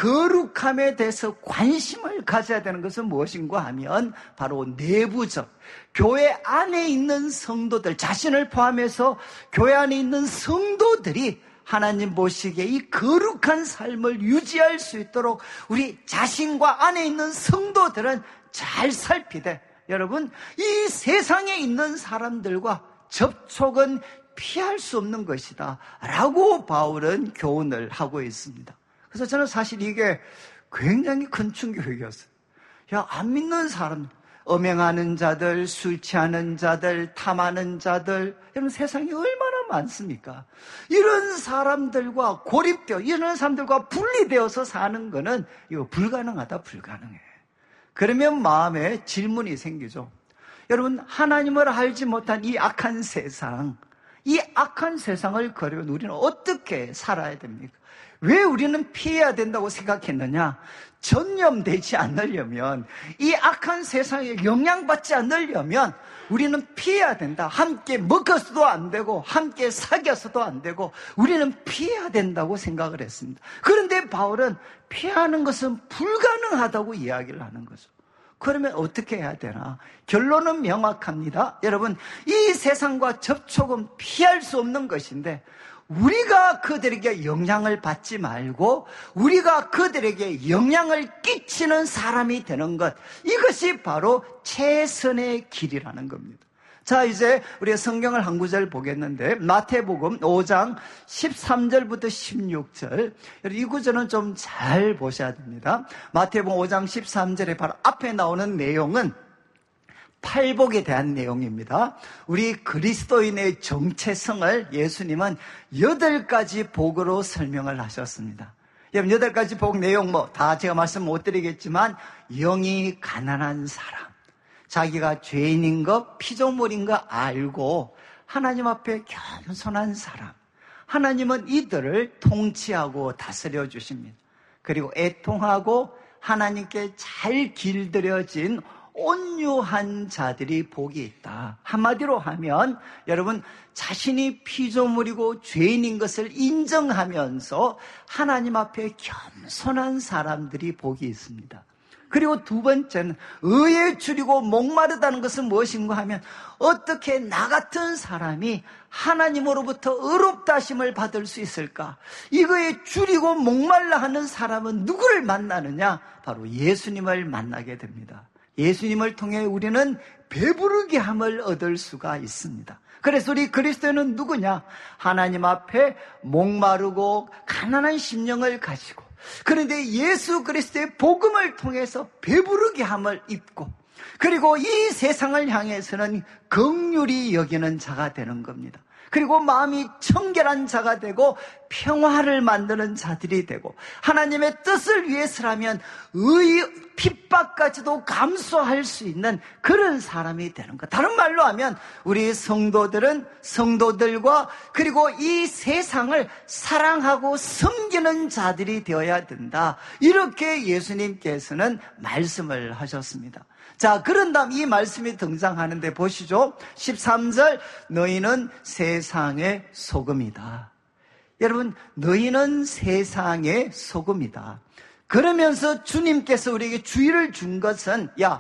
거룩함에 대해서 관심을 가져야 되는 것은 무엇인가 하면 바로 내부적, 교회 안에 있는 성도들, 자신을 포함해서 교회 안에 있는 성도들이 하나님 보시기에 이 거룩한 삶을 유지할 수 있도록 우리 자신과 안에 있는 성도들은 잘 살피되, 여러분, 이 세상에 있는 사람들과 접촉은 피할 수 없는 것이다 라고 바울은 교훈을 하고 있습니다. 그래서 저는 사실 이게 굉장히 큰 충격이었어요. 야, 안 믿는 사람, 음행하는 자들, 술 취하는 자들, 탐하는 자들, 여러분 세상에 얼마나 많습니까? 이런 사람들과 고립되어, 이런 사람들과 분리되어서 사는 거는 이거 불가능하다, 불가능해. 그러면 마음에 질문이 생기죠. 여러분, 하나님을 알지 못한 이 악한 세상, 이 악한 세상을 거르면 우리는 어떻게 살아야 됩니까? 왜 우리는 피해야 된다고 생각했느냐? 전염되지 않으려면, 이 악한 세상에 영향받지 않으려면 우리는 피해야 된다. 함께 먹어서도 안 되고 함께 사귀어서도 안 되고 우리는 피해야 된다고 생각을 했습니다. 그런데 바울은 피하는 것은 불가능하다고 이야기를 하는 거죠. 그러면 어떻게 해야 되나? 결론은 명확합니다. 여러분, 이 세상과 접촉은 피할 수 없는 것인데 우리가 그들에게 영향을 받지 말고 우리가 그들에게 영향을 끼치는 사람이 되는 것, 이것이 바로 최선의 길이라는 겁니다. 자, 이제 우리가 성경을 한 구절 보겠는데 마태복음 5장 13절부터 16절, 이 구절은 좀 잘 보셔야 됩니다. 마태복음 5장 13절에 바로 앞에 나오는 내용은 팔복에 대한 내용입니다. 우리 그리스도인의 정체성을 예수님은 8가지 복으로 설명을 하셨습니다. 여러분, 8가지 복 내용 다 제가 말씀 못 드리겠지만, 영이 가난한 사람, 자기가 죄인인 것, 피조물인 것 알고 하나님 앞에 겸손한 사람, 하나님은 이들을 통치하고 다스려 주십니다. 그리고 애통하고 하나님께 잘 길들여진 온유한 자들이 복이 있다. 한마디로 하면 여러분, 자신이 피조물이고 죄인인 것을 인정하면서 하나님 앞에 겸손한 사람들이 복이 있습니다. 그리고 두 번째는 의에 줄이고 목마르다는 것은 무엇인가 하면, 어떻게 나 같은 사람이 하나님으로부터 의롭다 하심을 받을 수 있을까? 이거에 줄이고 목말라 하는 사람은 누구를 만나느냐? 바로 예수님을 만나게 됩니다. 예수님을 통해 우리는 배부르게 함을 얻을 수가 있습니다. 그래서 우리 그리스도인은 누구냐? 하나님 앞에 목마르고 가난한 심령을 가지고, 그런데 예수 그리스도의 복음을 통해서 배부르게 함을 입고, 그리고 이 세상을 향해서는 긍휼히 여기는 자가 되는 겁니다. 그리고 마음이 청결한 자가 되고 평화를 만드는 자들이 되고, 하나님의 뜻을 위해서라면 핍박까지도 감수할 수 있는 그런 사람이 되는 것. 다른 말로 하면 우리 성도들은 성도들과 그리고 이 세상을 사랑하고 섬기는 자들이 되어야 된다. 이렇게 예수님께서는 말씀을 하셨습니다. 자, 그런 다음 이 말씀이 등장하는데 보시죠. 13절, 너희는 세상의 소금이다. 여러분, 너희는 세상의 소금이다. 그러면서 주님께서 우리에게 주의를 준 것은, 야,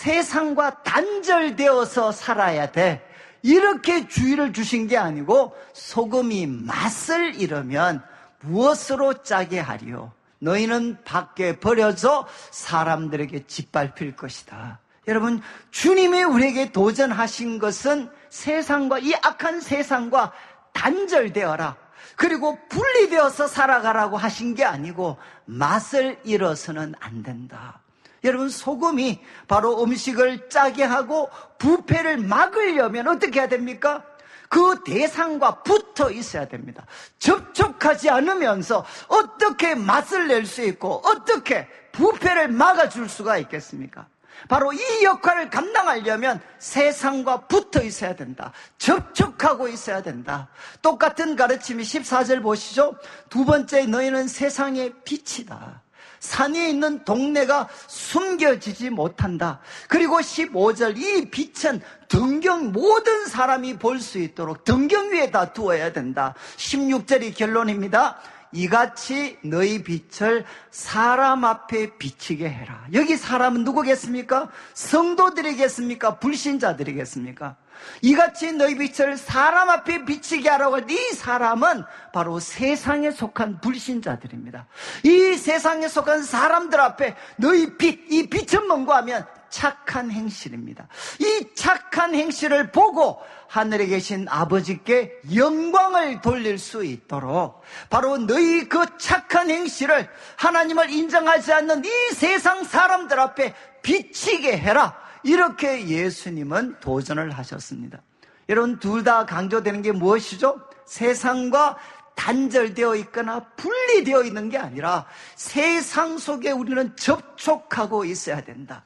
세상과 단절되어서 살아야 돼, 이렇게 주의를 주신 게 아니고, 소금이 맛을 잃으면 무엇으로 짜게 하리요? 너희는 밖에 버려져 사람들에게 짓밟힐 것이다. 여러분, 주님이 우리에게 도전하신 것은 세상과, 이 악한 세상과 단절되어라, 그리고 분리되어서 살아가라고 하신 게 아니고 맛을 잃어서는 안 된다. 여러분, 소금이 바로 음식을 짜게 하고 부패를 막으려면 어떻게 해야 됩니까? 그 대상과 붙어 있어야 됩니다. 접촉하지 않으면서 어떻게 맛을 낼 수 있고 어떻게 부패를 막아줄 수가 있겠습니까? 바로 이 역할을 감당하려면 세상과 붙어 있어야 된다. 접촉하고 있어야 된다. 똑같은 가르침이 14절 보시죠. 두 번째, 너희는 세상의 빛이다. 산 위에 있는 동네가 숨겨지지 못한다. 그리고 15절, 이 빛은 등경 모든 사람이 볼 수 있도록 등경 위에다 두어야 된다. 16절이 결론입니다. 이같이 너희 빛을 사람 앞에 비치게 해라. 여기 사람은 누구겠습니까? 성도들이겠습니까? 불신자들이겠습니까? 이같이 너희 빛을 사람 앞에 비치게 하라고 할 때, 이 사람은 바로 세상에 속한 불신자들입니다. 이 세상에 속한 사람들 앞에 너희 빛, 이 빛은 뭔가 하면 착한 행실입니다. 이 착한 행실을 보고 하늘에 계신 아버지께 영광을 돌릴 수 있도록 바로 너희 그 착한 행실을 하나님을 인정하지 않는 이 세상 사람들 앞에 비치게 해라. 이렇게 예수님은 도전을 하셨습니다. 여러분, 둘 다 강조되는 게 무엇이죠? 세상과 단절되어 있거나 분리되어 있는 게 아니라 세상 속에 우리는 접촉하고 있어야 된다.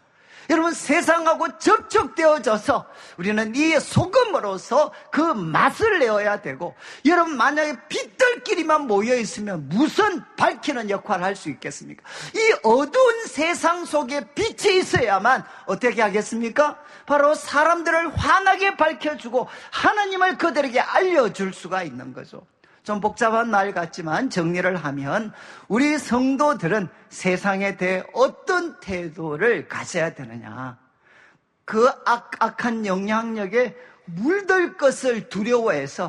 여러분, 세상하고 접촉되어져서 우리는 이 소금으로서 그 맛을 내어야 되고, 여러분 만약에 빛들끼리만 모여있으면 무슨 밝히는 역할을 할 수 있겠습니까? 이 어두운 세상 속에 빛이 있어야만 어떻게 하겠습니까? 바로 사람들을 환하게 밝혀주고 하나님을 그들에게 알려줄 수가 있는 거죠. 좀 복잡한 말 같지만 정리를 하면 우리 성도들은 세상에 대해 어떤 태도를 가져야 되느냐, 그 악한 영향력에 물들 것을 두려워해서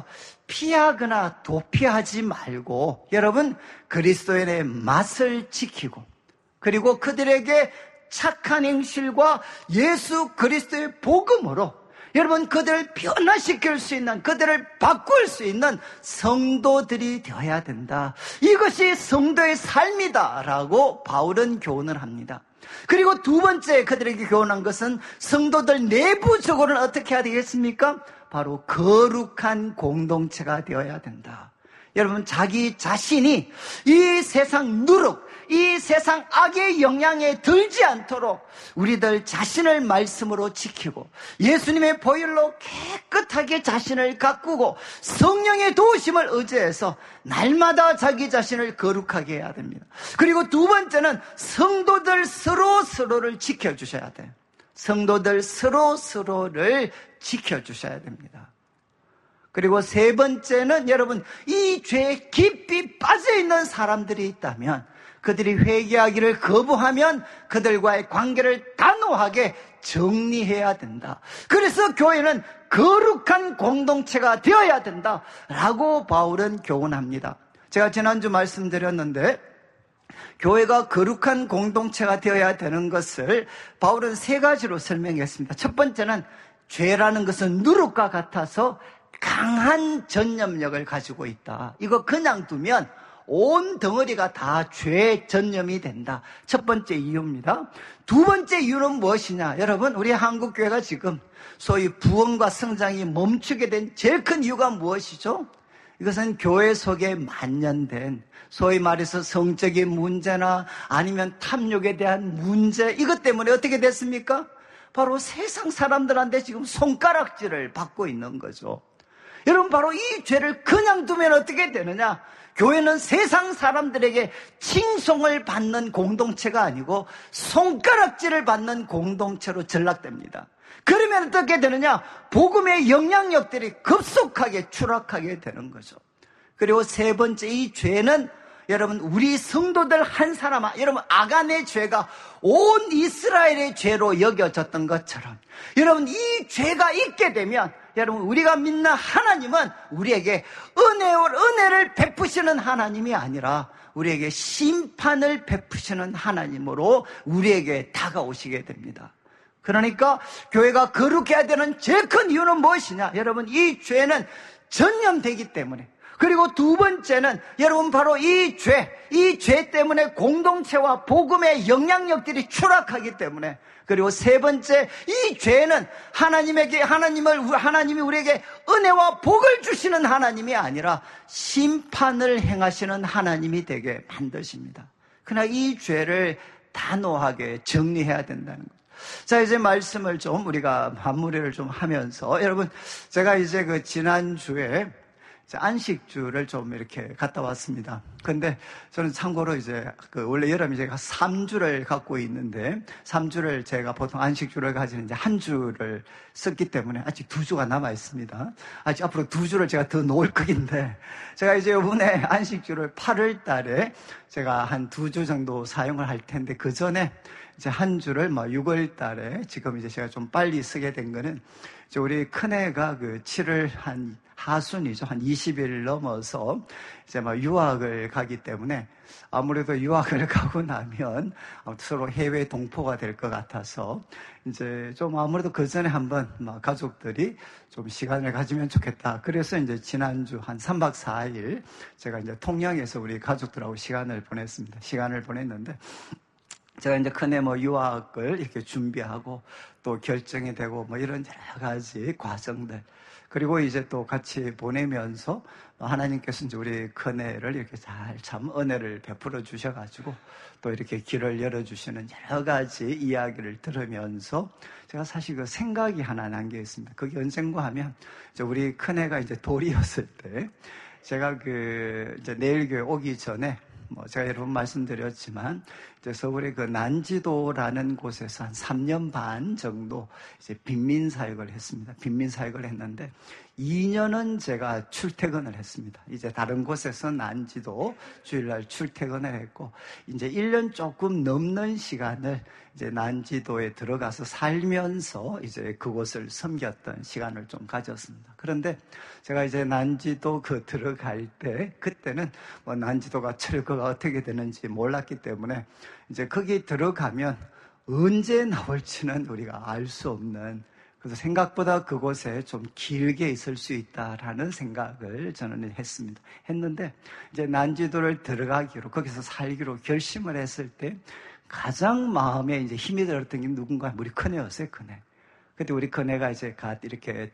피하거나 도피하지 말고, 여러분 그리스도인의 맛을 지키고, 그리고 그들에게 착한 행실과 예수 그리스도의 복음으로 여러분 그들을 변화시킬 수 있는, 그들을 바꿀 수 있는 성도들이 되어야 된다. 이것이 성도의 삶이다 라고 바울은 교훈을 합니다. 그리고 두 번째 그들에게 교훈한 것은 성도들 내부적으로는 어떻게 해야 되겠습니까? 바로 거룩한 공동체가 되어야 된다. 여러분, 자기 자신이 이 세상 누룩, 이 세상 악의 영향에 들지 않도록 우리들 자신을 말씀으로 지키고 예수님의 보혈로 깨끗하게 자신을 가꾸고 성령의 도우심을 의지해서 날마다 자기 자신을 거룩하게 해야 됩니다. 그리고 두 번째는 성도들 서로를 지켜주셔야 돼요. 성도들 서로를 지켜주셔야 됩니다. 그리고 세 번째는 여러분, 이 죄에 깊이 빠져있는 사람들이 있다면 그들이 회개하기를 거부하면 그들과의 관계를 단호하게 정리해야 된다. 그래서 교회는 거룩한 공동체가 되어야 된다라고 바울은 교훈합니다. 제가 지난주 말씀드렸는데 교회가 거룩한 공동체가 되어야 되는 것을 바울은 세 가지로 설명했습니다. 첫 번째는 죄라는 것은 누룩과 같아서 강한 전념력을 가지고 있다. 이거 그냥 두면 온 덩어리가 다 죄 전념이 된다. 첫 번째 이유입니다. 두 번째 이유는 무엇이냐? 여러분, 우리 한국교회가 지금 소위 부흥과 성장이 멈추게 된 제일 큰 이유가 무엇이죠? 이것은 교회 속에 만연된 소위 말해서 성적인 문제나 아니면 탐욕에 대한 문제, 이것 때문에 어떻게 됐습니까? 바로 세상 사람들한테 지금 손가락질을 받고 있는 거죠. 여러분, 바로 이 죄를 그냥 두면 어떻게 되느냐? 교회는 세상 사람들에게 칭송을 받는 공동체가 아니고 손가락질을 받는 공동체로 전락됩니다. 그러면 어떻게 되느냐? 복음의 영향력들이 급속하게 추락하게 되는 거죠. 그리고 세 번째, 이 죄는 여러분, 우리 성도들 한 사람, 여러분, 아간의 죄가 온 이스라엘의 죄로 여겨졌던 것처럼, 여러분, 이 죄가 있게 되면 여러분, 우리가 믿는 하나님은 우리에게 은혜를 베푸시는 하나님이 아니라 우리에게 심판을 베푸시는 하나님으로 우리에게 다가오시게 됩니다. 그러니까 교회가 거룩해야 되는 제일 큰 이유는 무엇이냐? 여러분, 이 죄는 전념되기 때문에, 그리고 두 번째는 여러분 바로 이 죄 때문에 공동체와 복음의 영향력들이 추락하기 때문에, 그리고 세 번째, 이 죄는 하나님이 우리에게 은혜와 복을 주시는 하나님이 아니라 심판을 행하시는 하나님이 되게 만드십니다. 그러나 이 죄를 단호하게 정리해야 된다는 거죠. 자, 이제 말씀을 좀 우리가 마무리를 좀 하면서, 여러분, 제가 이제 그 지난주에 안식주를 좀 이렇게 갔다 왔습니다. 근데 저는 참고로 이제 원래 여름에 제가 3주를 갖고 있는데 3주를 제가 보통 안식주를 가지는 이제 한 주를 썼기 때문에 아직 2주가 남아 있습니다. 아직 앞으로 2주를 제가 더 놓을 거긴데 제가 이제 이번에 안식주를 8월 달에 제가 한 2주 정도 사용을 할 텐데 그 전에 이제 한 주를 6월 달에 지금 이제 제가 좀 빨리 쓰게 된 거는 이제 우리 큰애가 그 7월 한 하순이죠. 한 20일 넘어서 이제 유학을 가기 때문에 아무래도 유학을 가고 나면 서로 해외 동포가 될 것 같아서 이제 좀 아무래도 그 전에 한번 가족들이 좀 시간을 가지면 좋겠다. 그래서 이제 지난주 한 3박 4일 제가 이제 통영에서 우리 가족들하고 시간을 보냈는데 제가 이제 큰애 유학을 이렇게 준비하고 또 결정이 되고 이런 여러 가지 과정들. 그리고 이제 또 같이 보내면서 하나님께서 이제 우리 큰애를 이렇게 잘 참 은혜를 베풀어 주셔가지고 또 이렇게 길을 열어주시는 여러 가지 이야기를 들으면서 제가 사실 그 생각이 하나 남겨 있습니다. 그게 언젠가 하면 이제 우리 큰애가 이제 돌이었을 때 제가 이제 내일교회 오기 전에 제가 여러 번 말씀드렸지만, 이제 서울의 그 난지도라는 곳에서 한 3년 반 정도 이제 빈민사역을 했습니다. 빈민사역을 했는데, 2년은 제가 출퇴근을 했습니다. 이제 다른 곳에서 난지도 주일날 출퇴근을 했고, 이제 1년 조금 넘는 시간을 이제 난지도에 들어가서 살면서 이제 그곳을 섬겼던 시간을 좀 가졌습니다. 그런데 제가 이제 난지도 들어갈 때, 그때는 난지도가 철거가 어떻게 되는지 몰랐기 때문에 이제 거기 들어가면 언제 나올지는 우리가 알 수 없는, 그래서 생각보다 그곳에 좀 길게 있을 수 있다라는 생각을 저는 했는데 이제 난지도를 들어가기로, 거기서 살기로 결심을 했을 때 가장 마음에 이제 힘이 들었던 게 누군가, 우리 큰애였어요, 큰애. 그때 우리 큰애가 이제 이렇게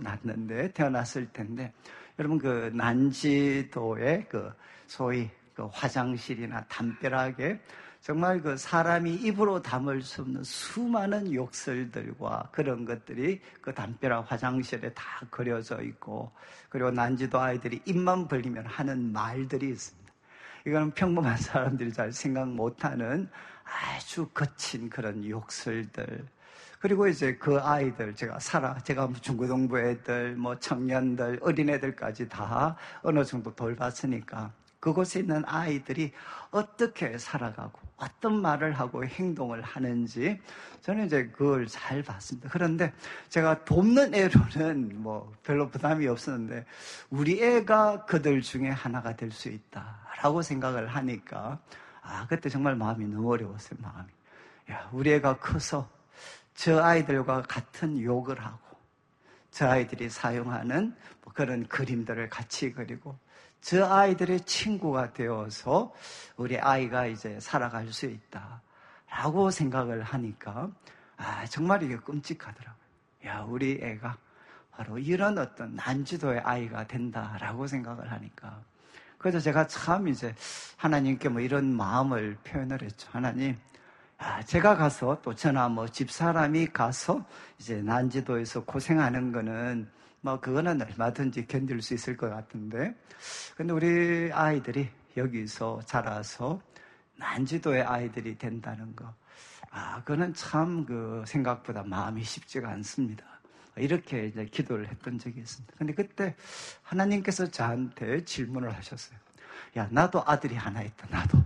태어났을 텐데, 여러분 그 난지도의 소위 화장실이나 담벼락에 정말 그 사람이 입으로 담을 수 없는 수많은 욕설들과 그런 것들이 그 담벼락 화장실에 다 그려져 있고, 그리고 난지도 아이들이 입만 벌리면 하는 말들이 있습니다. 이거는 평범한 사람들이 잘 생각 못하는 아주 거친 그런 욕설들. 그리고 이제 그 아이들, 제가 중고등부 애들, 청년들, 어린애들까지 다 어느 정도 돌봤으니까 그곳에 있는 아이들이 어떻게 살아가고 어떤 말을 하고 행동을 하는지 저는 이제 그걸 잘 봤습니다. 그런데 제가 돕는 애로는 별로 부담이 없었는데, 우리 애가 그들 중에 하나가 될 수 있다라고 생각을 하니까 그때 정말 마음이 너무 어려웠어요. 마음이. 우리 애가 커서 저 아이들과 같은 욕을 하고, 저 아이들이 사용하는 그런 그림들을 같이 그리고, 저 아이들의 친구가 되어서 우리 아이가 이제 살아갈 수 있다라고 생각을 하니까 정말 이게 끔찍하더라고요. 우리 애가 바로 이런 어떤 난지도의 아이가 된다라고 생각을 하니까, 그래서 제가 참 이제 하나님께 이런 마음을 표현을 했죠. 하나님, 제가 가서 또 저나 집사람이 가서 이제 난지도에서 고생하는 거는 그거는 얼마든지 견딜 수 있을 것 같은데, 근데 우리 아이들이 여기서 자라서 난지도의 아이들이 된다는 거, 그거는 참 생각보다 마음이 쉽지가 않습니다. 이렇게 이제 기도를 했던 적이 있습니다. 근데 그때 하나님께서 저한테 질문을 하셨어요. 나도 아들이 하나 있다.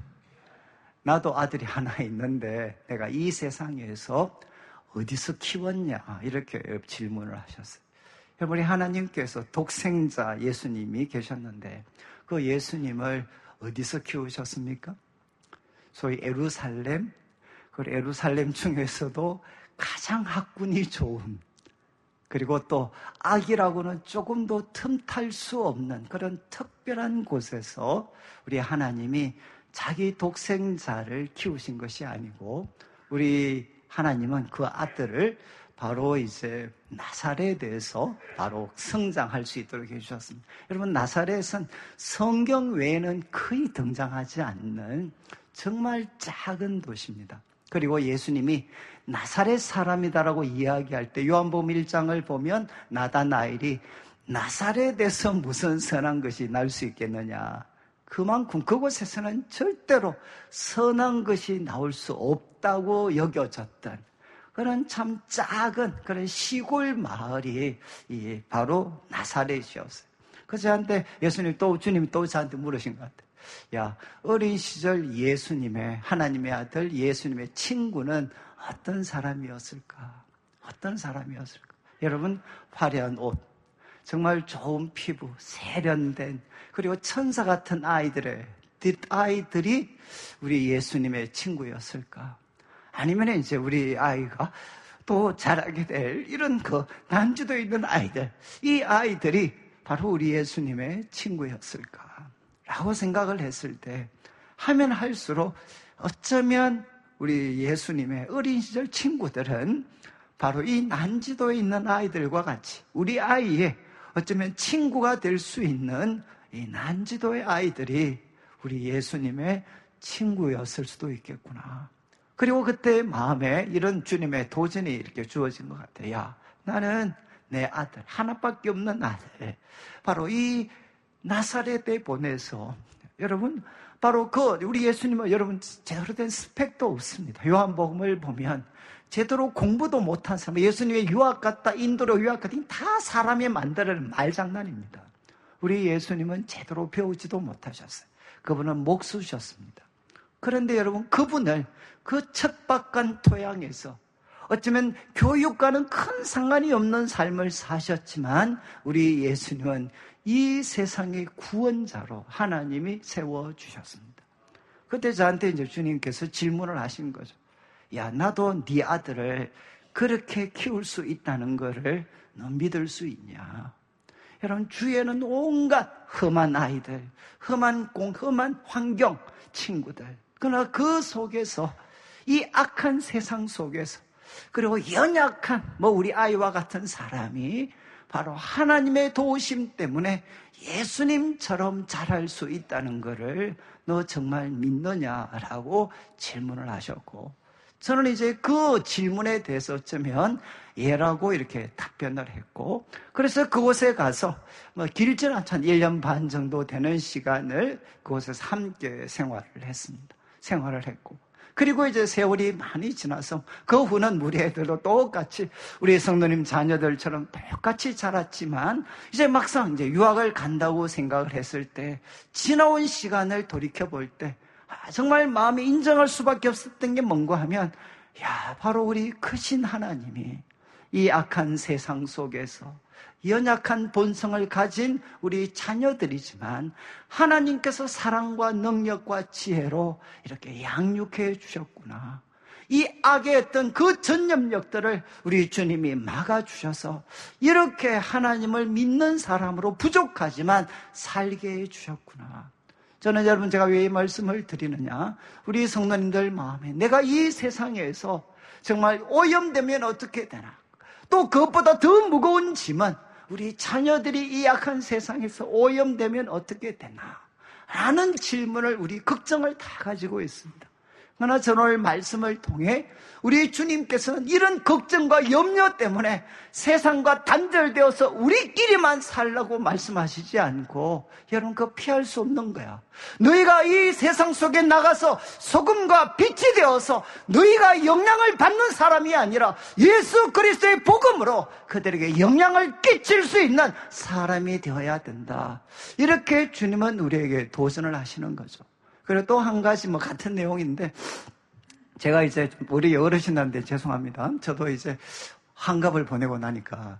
나도 아들이 하나 있는데 내가 이 세상에서 어디서 키웠냐? 이렇게 질문을 하셨어요. 우리 하나님께서 독생자 예수님이 계셨는데 그 예수님을 어디서 키우셨습니까? 소위 예루살렘, 그 예루살렘 중에서도 가장 학군이 좋은, 그리고 또 악이라고는 조금도 틈탈 수 없는 그런 특별한 곳에서 우리 하나님이 자기 독생자를 키우신 것이 아니고, 우리 하나님은 그 아들을 바로 이제 나사렛에서 바로 성장할 수 있도록 해주셨습니다. 여러분, 나사렛은 성경 외에는 거의 등장하지 않는 정말 작은 도시입니다. 그리고 예수님이 나사렛 사람이다라고 이야기할 때 요한복음 1장을 보면 나다나엘이 나사렛에서 무슨 선한 것이 날 수 있겠느냐, 그만큼 그곳에서는 절대로 선한 것이 나올 수 없다고 여겨졌던 그런 참 작은 그런 시골 마을이 바로 나사렛이었어요. 그래서 저한테 주님이 또 저한테 물으신 것 같아요. 어린 시절 예수님의, 하나님의 아들 예수님의 친구는 어떤 사람이었을까? 여러분, 화려한 옷, 정말 좋은 피부, 세련된, 그리고 천사 같은 아이들이 우리 예수님의 친구였을까? 아니면 이제 우리 아이가 또 자라게 될 이런 난지도에 있는 아이들, 이 아이들이 바로 우리 예수님의 친구였을까? 라고 생각을 했을 때, 하면 할수록 어쩌면 우리 예수님의 어린 시절 친구들은 바로 이 난지도에 있는 아이들과 같이 우리 아이의 어쩌면 친구가 될 수 있는 이 난지도의 아이들이 우리 예수님의 친구였을 수도 있겠구나. 그리고 그때 마음에 이런 주님의 도전이 이렇게 주어진 것 같아요. 야, 나는 내 아들, 하나밖에 없는 아들, 바로 이 나사렛에 보내서, 여러분, 바로 우리 예수님은 여러분 제대로 된 스펙도 없습니다. 요한복음을 보면 제대로 공부도 못한 사람, 예수님의 유학 갔다, 인도로 유학 갔다, 다 사람이 만드는 말장난입니다. 우리 예수님은 제대로 배우지도 못하셨어요. 그분은 목수셨습니다. 그런데 여러분, 그분을 그 척박한 토양에서 어쩌면 교육과는 큰 상관이 없는 삶을 사셨지만 우리 예수님은 이 세상의 구원자로 하나님이 세워주셨습니다. 그때 저한테 이제 주님께서 질문을 하신 거죠. 야, 나도 네 아들을 그렇게 키울 수 있다는 거를 너 믿을 수 있냐? 여러분, 주위에는 온갖 험한 아이들, 험한 환경, 친구들. 그러나 그 속에서, 이 악한 세상 속에서, 그리고 연약한 우리 아이와 같은 사람이 바로 하나님의 도우심 때문에 예수님처럼 자랄 수 있다는 것을 너 정말 믿느냐라고 질문을 하셨고, 저는 이제 그 질문에 대해서 어쩌면 예라고 이렇게 답변을 했고, 그래서 그곳에 가서 길지는 않죠. 1년 반 정도 되는 시간을 그곳에서 함께 생활을 했고, 그리고 이제 세월이 많이 지나서 그 후는 우리 애들도 똑같이 우리 성도님 자녀들처럼 똑같이 자랐지만 이제 막상 이제 유학을 간다고 생각을 했을 때, 지나온 시간을 돌이켜볼 때 정말 마음이 인정할 수밖에 없었던 게 뭔가 하면, 야, 바로 우리 크신 하나님이 이 악한 세상 속에서 연약한 본성을 가진 우리 자녀들이지만 하나님께서 사랑과 능력과 지혜로 이렇게 양육해 주셨구나. 이 악의 어떤 그 전염력들을 우리 주님이 막아주셔서 이렇게 하나님을 믿는 사람으로 부족하지만 살게 해 주셨구나. 저는 여러분, 제가 왜 이 말씀을 드리느냐, 우리 성도님들 마음에 내가 이 세상에서 정말 오염되면 어떻게 되나, 또 그것보다 더 무거운 짐은 우리 자녀들이 이 악한 세상에서 오염되면 어떻게 되나 라는 질문을, 우리 걱정을 다 가지고 있습니다. 그러나 저는 오늘 말씀을 통해 우리 주님께서는 이런 걱정과 염려 때문에 세상과 단절되어서 우리끼리만 살라고 말씀하시지 않고, 여러분, 그거 피할 수 없는 거야. 너희가 이 세상 속에 나가서 소금과 빛이 되어서 너희가 영향을 받는 사람이 아니라 예수 그리스도의 복음으로 그들에게 영향을 끼칠 수 있는 사람이 되어야 된다. 이렇게 주님은 우리에게 도전을 하시는 거죠. 그리고 또 한 가지 같은 내용인데, 제가 이제 우리 어르신한테 죄송합니다. 저도 이제 환갑을 보내고 나니까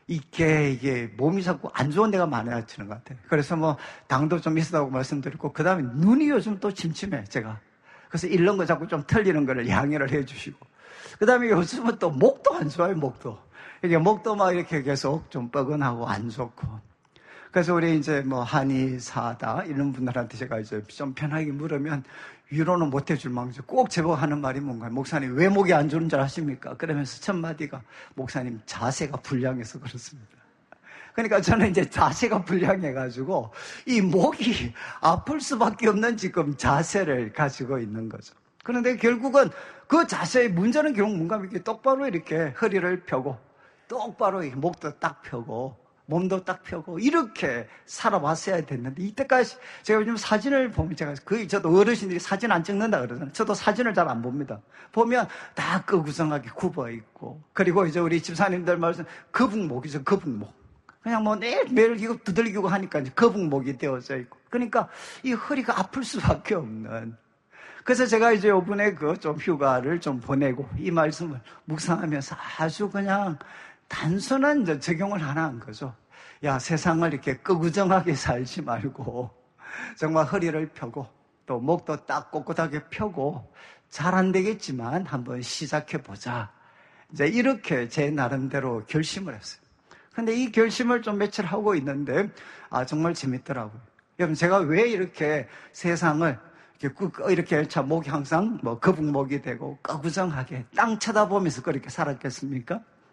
이게 몸이 자꾸 안 좋은 데가 많아지는 것 같아요. 그래서 당도 좀 있었다고 말씀드렸고, 그 다음에 눈이 요즘 또 침침해, 제가. 그래서 잃는 거 자꾸 좀 틀리는 거를 양해를 해 주시고, 그 다음에 요즘은 또 목도 안 좋아요, 목도. 이게 목도 막 이렇게 계속 좀 뻐근하고 안 좋고. 그래서 우리 이제 한의사다 이런 분들한테 제가 이제 좀 편하게 물으면 위로는 못 해줄 망정 꼭 제보 하는 말이 뭔가요? 목사님, 왜 목이 안 좋은 줄 아십니까? 그러면서 첫 마디가, 목사님, 자세가 불량해서 그렇습니다. 그러니까 저는 이제 자세가 불량해가지고 이 목이 아플 수밖에 없는 지금 자세를 가지고 있는 거죠. 그런데 결국은 그 자세의 문제는 결국 뭔가 이렇게 똑바로 이렇게 허리를 펴고, 똑바로 이렇게 목도 딱 펴고, 몸도 딱 펴고 이렇게 살아왔어야 됐는데, 이때까지 제가 요즘 사진을 보면, 저도 어르신들이 사진 안 찍는다 그러잖아요. 저도 사진을 잘 안 봅니다. 보면 다 끄구성하게 굽어 있고, 그리고 이제 우리 집사님들 말씀 거북목이죠, 거북목. 그냥 매일 이거 두들기고 하니까 이제 거북목이 되어져 있고, 그러니까 이 허리가 아플 수밖에 없는. 그래서 제가 이제 이번에 좀 휴가를 좀 보내고 이 말씀을 묵상하면서 아주 그냥 단순한 이제 적용을 하나 한 거죠. 야, 세상을 이렇게 끄구정하게 살지 말고 정말 허리를 펴고 또 목도 딱 꼿꼿하게 펴고, 잘 안 되겠지만 한번 시작해보자. 이제 이렇게 제 나름대로 결심을 했어요. 근데 이 결심을 좀 며칠 하고 있는데, 정말 재밌더라고요. 여러분, 제가 왜 이렇게 세상을 이렇게 목이 항상 거북목이 되고 끄구정하게 땅 쳐다보면서 그렇게 살았겠습니까?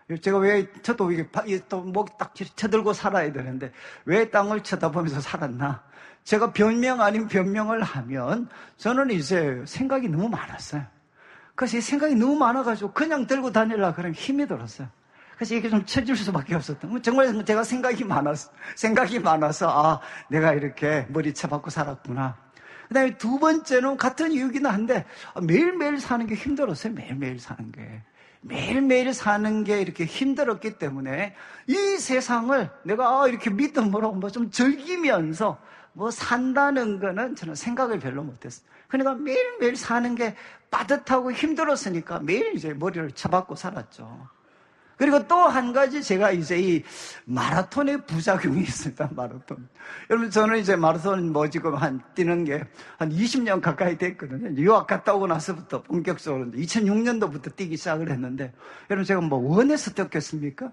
제가 저도 이게 또 목 딱 쳐들고 살아야 되는데 왜 땅을 쳐다보면서 살았나? 제가 변명 아닌 변명을 하면 저는 이제 생각이 너무 많았어요. 그래서 이 생각이 너무 많아가지고 그냥 들고 다니려고 그러면 힘이 들었어요. 그래서 이게 좀 쳐줄 수밖에 없었던. 정말 제가 생각이 많아서 내가 이렇게 머리 쳐박고 살았구나. 그 다음에 두 번째는 같은 이유긴 한데 매일매일 사는 게 힘들었어요. 매일매일 사는 게 이렇게 힘들었기 때문에 이 세상을 내가 이렇게 믿음으로 뭐 좀 즐기면서 뭐 산다는 거는 저는 생각을 별로 못했어요. 그러니까 매일매일 사는 게 빠듯하고 힘들었으니까 매일 이제 머리를 쳐박고 살았죠. 그리고 또 한 가지 제가 이제 이 마라톤의 부작용이 있습니다. 마라톤. 여러분 저는 이제 마라톤 지금 뛰는 게 한 20년 가까이 됐거든요. 유학 갔다 오고 나서부터 본격적으로 2006년도부터 뛰기 시작을 했는데 여러분 제가 원해서 뛰었겠습니까?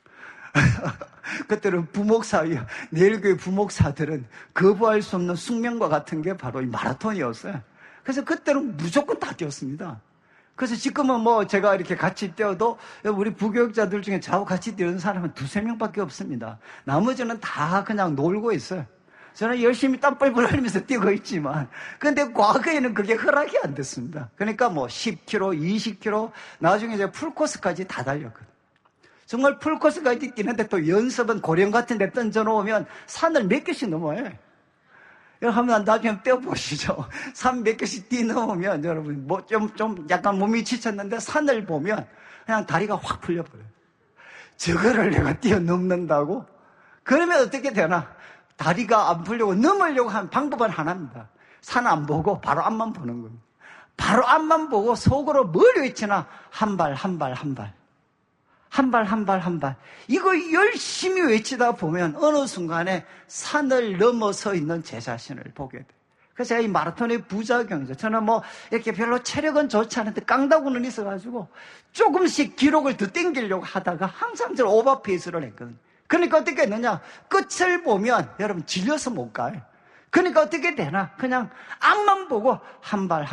그때는 내일교회 부목사들은 거부할 수 없는 숙명과 같은 게 바로 이 마라톤이었어요. 그래서 그때는 무조건 다 뛰었습니다. 그래서 지금은 제가 이렇게 같이 뛰어도 우리 부교육자들 중에 저하고 같이 뛰는 사람은 2-3명밖에 없습니다. 나머지는 다 그냥 놀고 있어요. 저는 열심히 땀 뻘뻘 흘리면서 뛰고 있지만 근데 과거에는 그게 허락이 안 됐습니다. 그러니까 10km, 20km 나중에 이제 풀코스까지 다 달렸거든요. 정말 풀코스까지 뛰는데 또 연습은 고령 같은 데 던져놓으면 산을 몇 개씩 넘어요. 여러분 나중에 떼어보시죠. 산 몇 개씩 뛰어넘으면 여러분 좀 약간 몸이 지쳤는데 산을 보면 그냥 다리가 확 풀려버려요. 저거를 내가 뛰어넘는다고? 그러면 어떻게 되나? 다리가 안 풀려고 넘으려고 하는 방법은 하나입니다. 산 안 보고 바로 앞만 보는 겁니다. 바로 앞만 보고 속으로 뭘 외치나 한 발. 이거 열심히 외치다 보면 어느 순간에 산을 넘어서 있는 제 자신을 보게 돼요. 그래서 제가 이 마라톤의 부작용이죠. 저는 이렇게 별로 체력은 좋지 않은데 깡다구는 있어가지고 조금씩 기록을 더 땡기려고 하다가 항상 저 오버페이스를 했거든요. 그러니까 어떻게 했느냐? 끝을 보면 여러분 질려서 못 가요. 그러니까 어떻게 되나? 그냥 앞만 보고 한 발.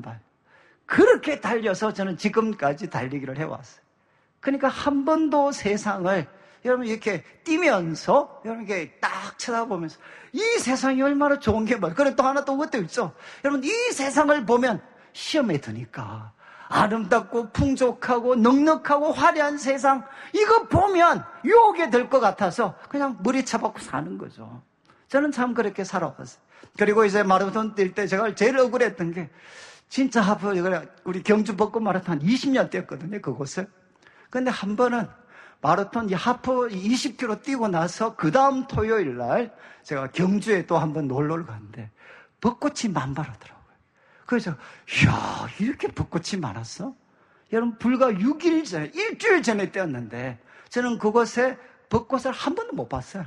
그렇게 달려서 저는 지금까지 달리기를 해왔어요. 그러니까 한 번도 세상을 여러분 이렇게 뛰면서 여러분 이렇게 딱 쳐다보면서 이 세상이 얼마나 좋은 게 뭐야. 그래 또 하나 또 그것도 있죠. 여러분 이 세상을 보면 시험에 드니까 아름답고 풍족하고 넉넉하고 화려한 세상 이거 보면 유혹이 될 것 같아서 그냥 머리 쳐박고 사는 거죠. 저는 참 그렇게 살아왔어요. 그리고 이제 마라톤 뛸 때 제가 제일 억울했던 게 진짜 우리 경주 벚꽃 마라톤 20년 뛰었거든요. 그곳을. 근데 한 번은 마라톤 하프 20km 뛰고 나서 그 다음 토요일 날 제가 경주에 또 한 번 놀러를 갔는데 벚꽃이 만발하더라고요. 그래서 이야 이렇게 벚꽃이 많았어? 여러분 불과 6일 전에 일주일 전에 뛰었는데 저는 그곳에 벚꽃을 한 번도 못 봤어요.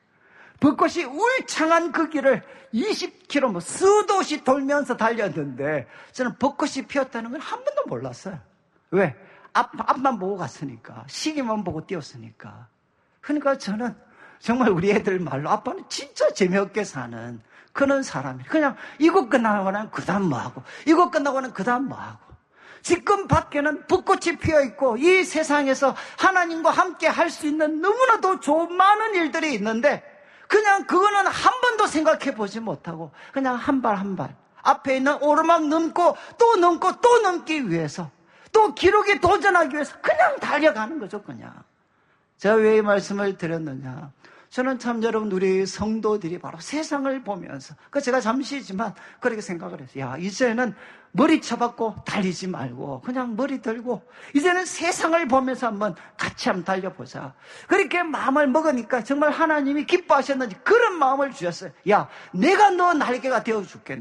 벚꽃이 울창한 그 길을 20km 수도시 돌면서 달렸는데 저는 벚꽃이 피었다는 걸 한 번도 몰랐어요. 왜? 앞만 보고 갔으니까 시기만 보고 뛰었으니까. 그러니까 저는 정말 우리 애들 말로 아빠는 진짜 재미없게 사는 그런 사람이에요. 그냥 이거 끝나고는 그 다음 뭐하고 이거 끝나고는 그 다음 뭐하고. 지금 밖에는 벚꽃이 피어있고 이 세상에서 하나님과 함께 할 수 있는 너무나도 좋은 많은 일들이 있는데 그냥 그거는 한 번도 생각해 보지 못하고 그냥 한 발 앞에 있는 오르막 넘고 또 넘기 위해서 또 기록에 도전하기 위해서 그냥 달려가는 거죠. 그냥. 제가 왜 이 말씀을 드렸느냐. 저는 참 여러분 우리 성도들이 바로 세상을 보면서 제가 잠시지만 그렇게 생각을 했어요. 야 이제는 머리 쳐박고 달리지 말고 그냥 머리 들고 이제는 세상을 보면서 같이 한번 달려보자. 그렇게 마음을 먹으니까 정말 하나님이 기뻐하셨는지 그런 마음을 주셨어요. 야 내가 너 날개가 되어줄게.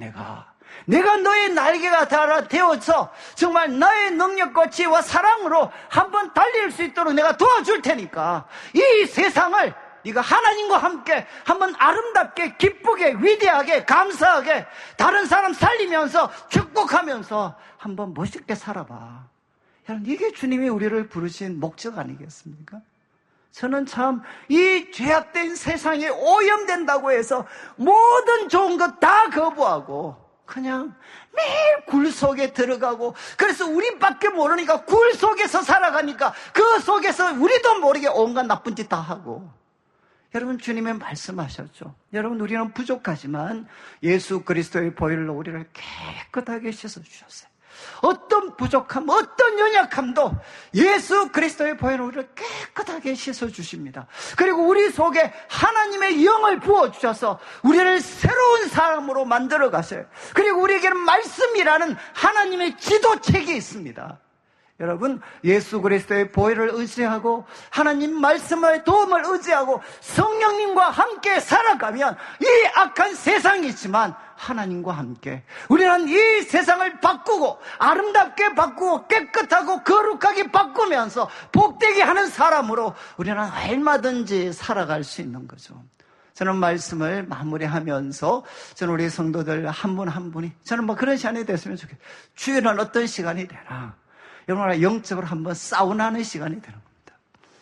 내가 너의 날개가 되어서 정말 나의 능력과 지혜와 사랑으로 한번 달릴 수 있도록 내가 도와줄 테니까 이 세상을 네가 하나님과 함께 한번 아름답게 기쁘게 위대하게 감사하게 다른 사람 살리면서 축복하면서 한번 멋있게 살아봐. 여러분 이게 주님이 우리를 부르신 목적 아니겠습니까? 저는 참 이 죄악된 세상에 오염된다고 해서 모든 좋은 것 다 거부하고 그냥 매일 굴 속에 들어가고, 그래서 우리밖에 모르니까 굴 속에서 살아가니까 그 속에서 우리도 모르게 온갖 나쁜 짓 다 하고. 여러분, 주님의 말씀하셨죠. 여러분, 우리는 부족하지만 예수 그리스도의 보혈로 우리를 깨끗하게 씻어주셨어요. 어떤 부족함, 어떤 연약함도 예수 그리스도의 보혈로 우리를 깨끗하게 씻어주십니다. 그리고 우리 속에 하나님의 영을 부어주셔서 우리를 새로운 사람으로 만들어 가세요. 그리고 우리에게는 말씀이라는 하나님의 지도책이 있습니다. 여러분, 예수 그리스도의 보혈을 의지하고 하나님 말씀의 도움을 의지하고 성령님과 함께 살아가면 이 악한 세상이지만 하나님과 함께 우리는 이 세상을 바꾸고 아름답게 바꾸고 깨끗하고 거룩하게 바꾸면서 복되게 하는 사람으로 우리는 얼마든지 살아갈 수 있는 거죠. 저는 말씀을 마무리하면서 저는 우리 성도들 한 분 한 분이 저는 그런 시간이 됐으면 좋겠어요. 주일은 어떤 시간이 되나, 여러분, 영적으로 한번 싸우나는 시간이 되는 겁니다.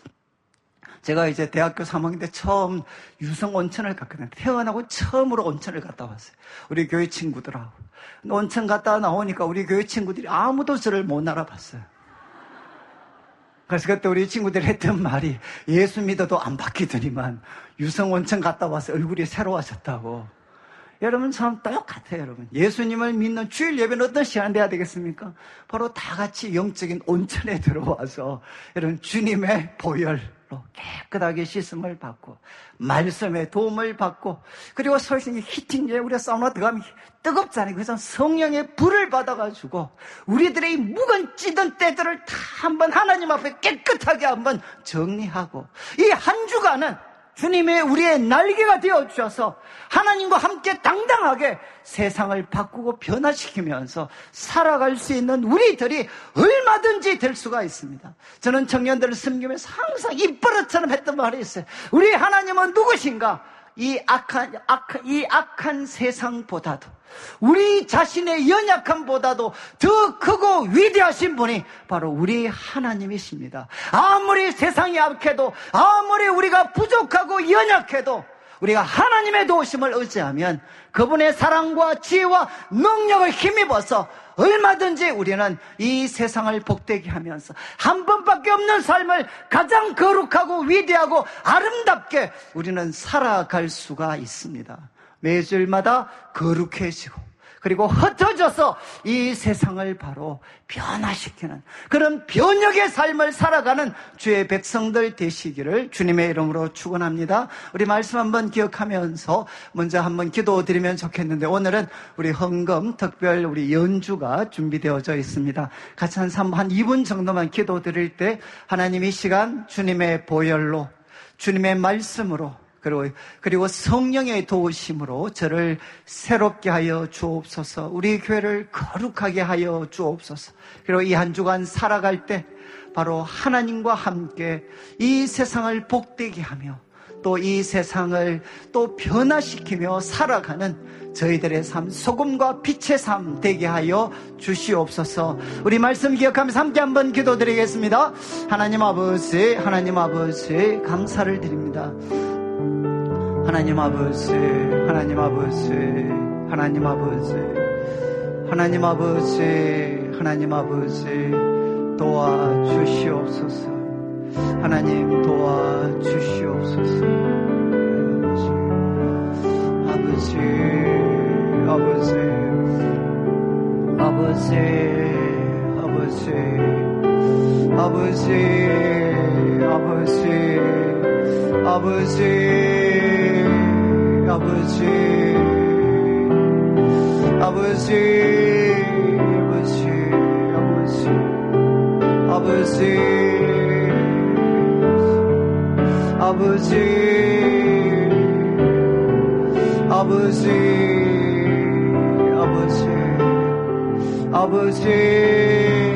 제가 이제 대학교 3학년 때 처음 유성 온천을 갔거든요. 태어나고 처음으로 온천을 갔다 왔어요. 우리 교회 친구들하고. 온천 갔다 나오니까 우리 교회 친구들이 아무도 저를 못 알아봤어요. 그래서 그때 우리 친구들이 했던 말이, 예수 믿어도 안 바뀌더니만 유성 온천 갔다 와서 얼굴이 새로워졌다고. 여러분, 참 똑같아요. 여러분, 예수님을 믿는 주일 예배는 어떤 시간 돼야 되겠습니까? 바로 다 같이 영적인 온천에 들어와서 여러분, 주님의 보혈로 깨끗하게 씻음을 받고 말씀의 도움을 받고, 그리고 솔직히 히팅제 우리가 사우나 들어가면 뜨겁잖아요. 그래서 성령의 불을 받아가지고 우리들의 묵은 찌든 때들을 다 한번 하나님 앞에 깨끗하게 한번 정리하고, 이 한 주간은 주님의 우리의 날개가 되어주셔서 하나님과 함께 당당하게 세상을 바꾸고 변화시키면서 살아갈 수 있는 우리들이 얼마든지 될 수가 있습니다. 저는 청년들을 섬기면서 항상 입버릇처럼 했던 말이 있어요. 우리 하나님은 누구신가? 이 악한 세상보다도, 우리 자신의 연약함보다도 더 크고 위대하신 분이 바로 우리 하나님이십니다. 아무리 세상이 악해도, 아무리 우리가 부족하고 연약해도 우리가 하나님의 도우심을 의지하면 그분의 사랑과 지혜와 능력을 힘입어서 얼마든지 우리는 이 세상을 복되게 하면서 한 번밖에 없는 삶을 가장 거룩하고 위대하고 아름답게 우리는 살아갈 수가 있습니다. 매주일마다 거룩해지고, 그리고 흩어져서 이 세상을 바로 변화시키는 그런 변혁의 삶을 살아가는 주의 백성들 되시기를 주님의 이름으로 축원합니다. 우리 말씀 한번 기억하면서 먼저 한번 기도드리면 좋겠는데, 오늘은 우리 헌금 특별 우리 연주가 준비되어져 있습니다. 같이 한 2분 정도만 기도드릴 때 하나님 이 시간 주님의 보혈로, 주님의 말씀으로, 그리고 성령의 도우심으로 저를 새롭게 하여 주옵소서. 우리 교회를 거룩하게 하여 주옵소서. 그리고 이 한 주간 살아갈 때 바로 하나님과 함께 이 세상을 복되게 하며 또 이 세상을 또 변화시키며 살아가는 저희들의 삶, 소금과 빛의 삶 되게 하여 주시옵소서. 우리 말씀 기억하면서 함께 한번 기도드리겠습니다. 하나님 아버지, 하나님 아버지, 감사를 드립니다. 하나님 아버지, 하나님 아버지, 하나님 아버지, 하나님 아버지, 하나님 아버지, 도와주시옵소서. 하나님 도와주시옵소서. 아버지, 아버지, 아버지, 아버지, 아버지, 아버지, 아버지, 아버지, 아버지, 아버지, 아버지, 아버지, 아버지, 아버지, 아버지.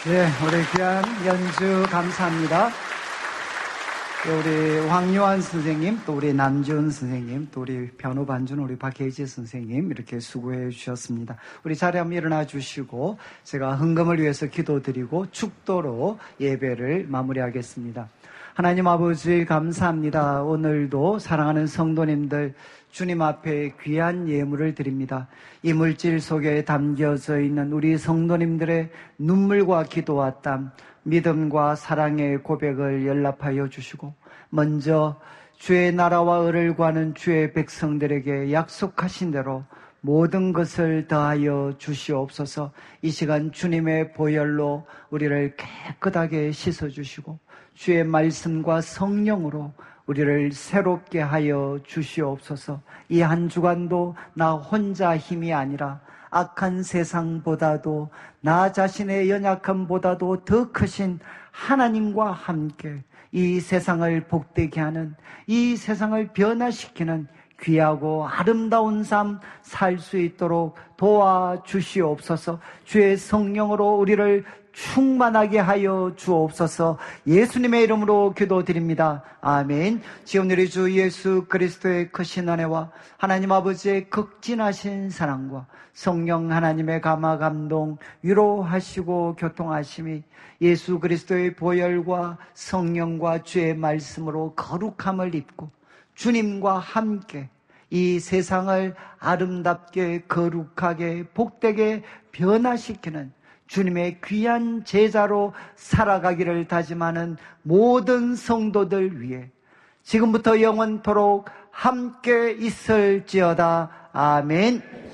네, 우리 귀한 연주 감사합니다. 우리 황요한 선생님, 또 우리 남지훈 선생님, 또 우리 변호 반준, 우리 박혜지 선생님 이렇게 수고해 주셨습니다. 우리 자리에 한번 일어나 주시고 제가 헌금을 위해서 기도드리고 축도로 예배를 마무리하겠습니다. 하나님 아버지 감사합니다. 오늘도 사랑하는 성도님들 주님 앞에 귀한 예물을 드립니다. 이 물질 속에 담겨져 있는 우리 성도님들의 눈물과 기도와 땀, 믿음과 사랑의 고백을 연락하여 주시고 먼저 주의 나라와 의를 구하는 주의 백성들에게 약속하신 대로 모든 것을 더하여 주시옵소서. 이 시간 주님의 보혈로 우리를 깨끗하게 씻어주시고 주의 말씀과 성령으로 우리를 새롭게 하여 주시옵소서. 이 한 주간도 나 혼자 힘이 아니라 악한 세상보다도 나 자신의 연약함보다도 더 크신 하나님과 함께 이 세상을 복되게 하는, 이 세상을 변화시키는 귀하고 아름다운 삶 살 수 있도록 도와주시옵소서. 주의 성령으로 우리를 충만하게 하여 주옵소서. 예수님의 이름으로 기도드립니다. 아멘. 지금 우리 주 예수 그리스도의 크신 은혜와 하나님 아버지의 극진하신 사랑과 성령 하나님의 감화 감동 위로하시고 교통하심이 예수 그리스도의 보혈과 성령과 주의 말씀으로 거룩함을 입고 주님과 함께 이 세상을 아름답게 거룩하게 복되게 변화시키는 주님의 귀한 제자로 살아가기를 다짐하는 모든 성도들 위해 지금부터 영원토록 함께 있을지어다. 아멘.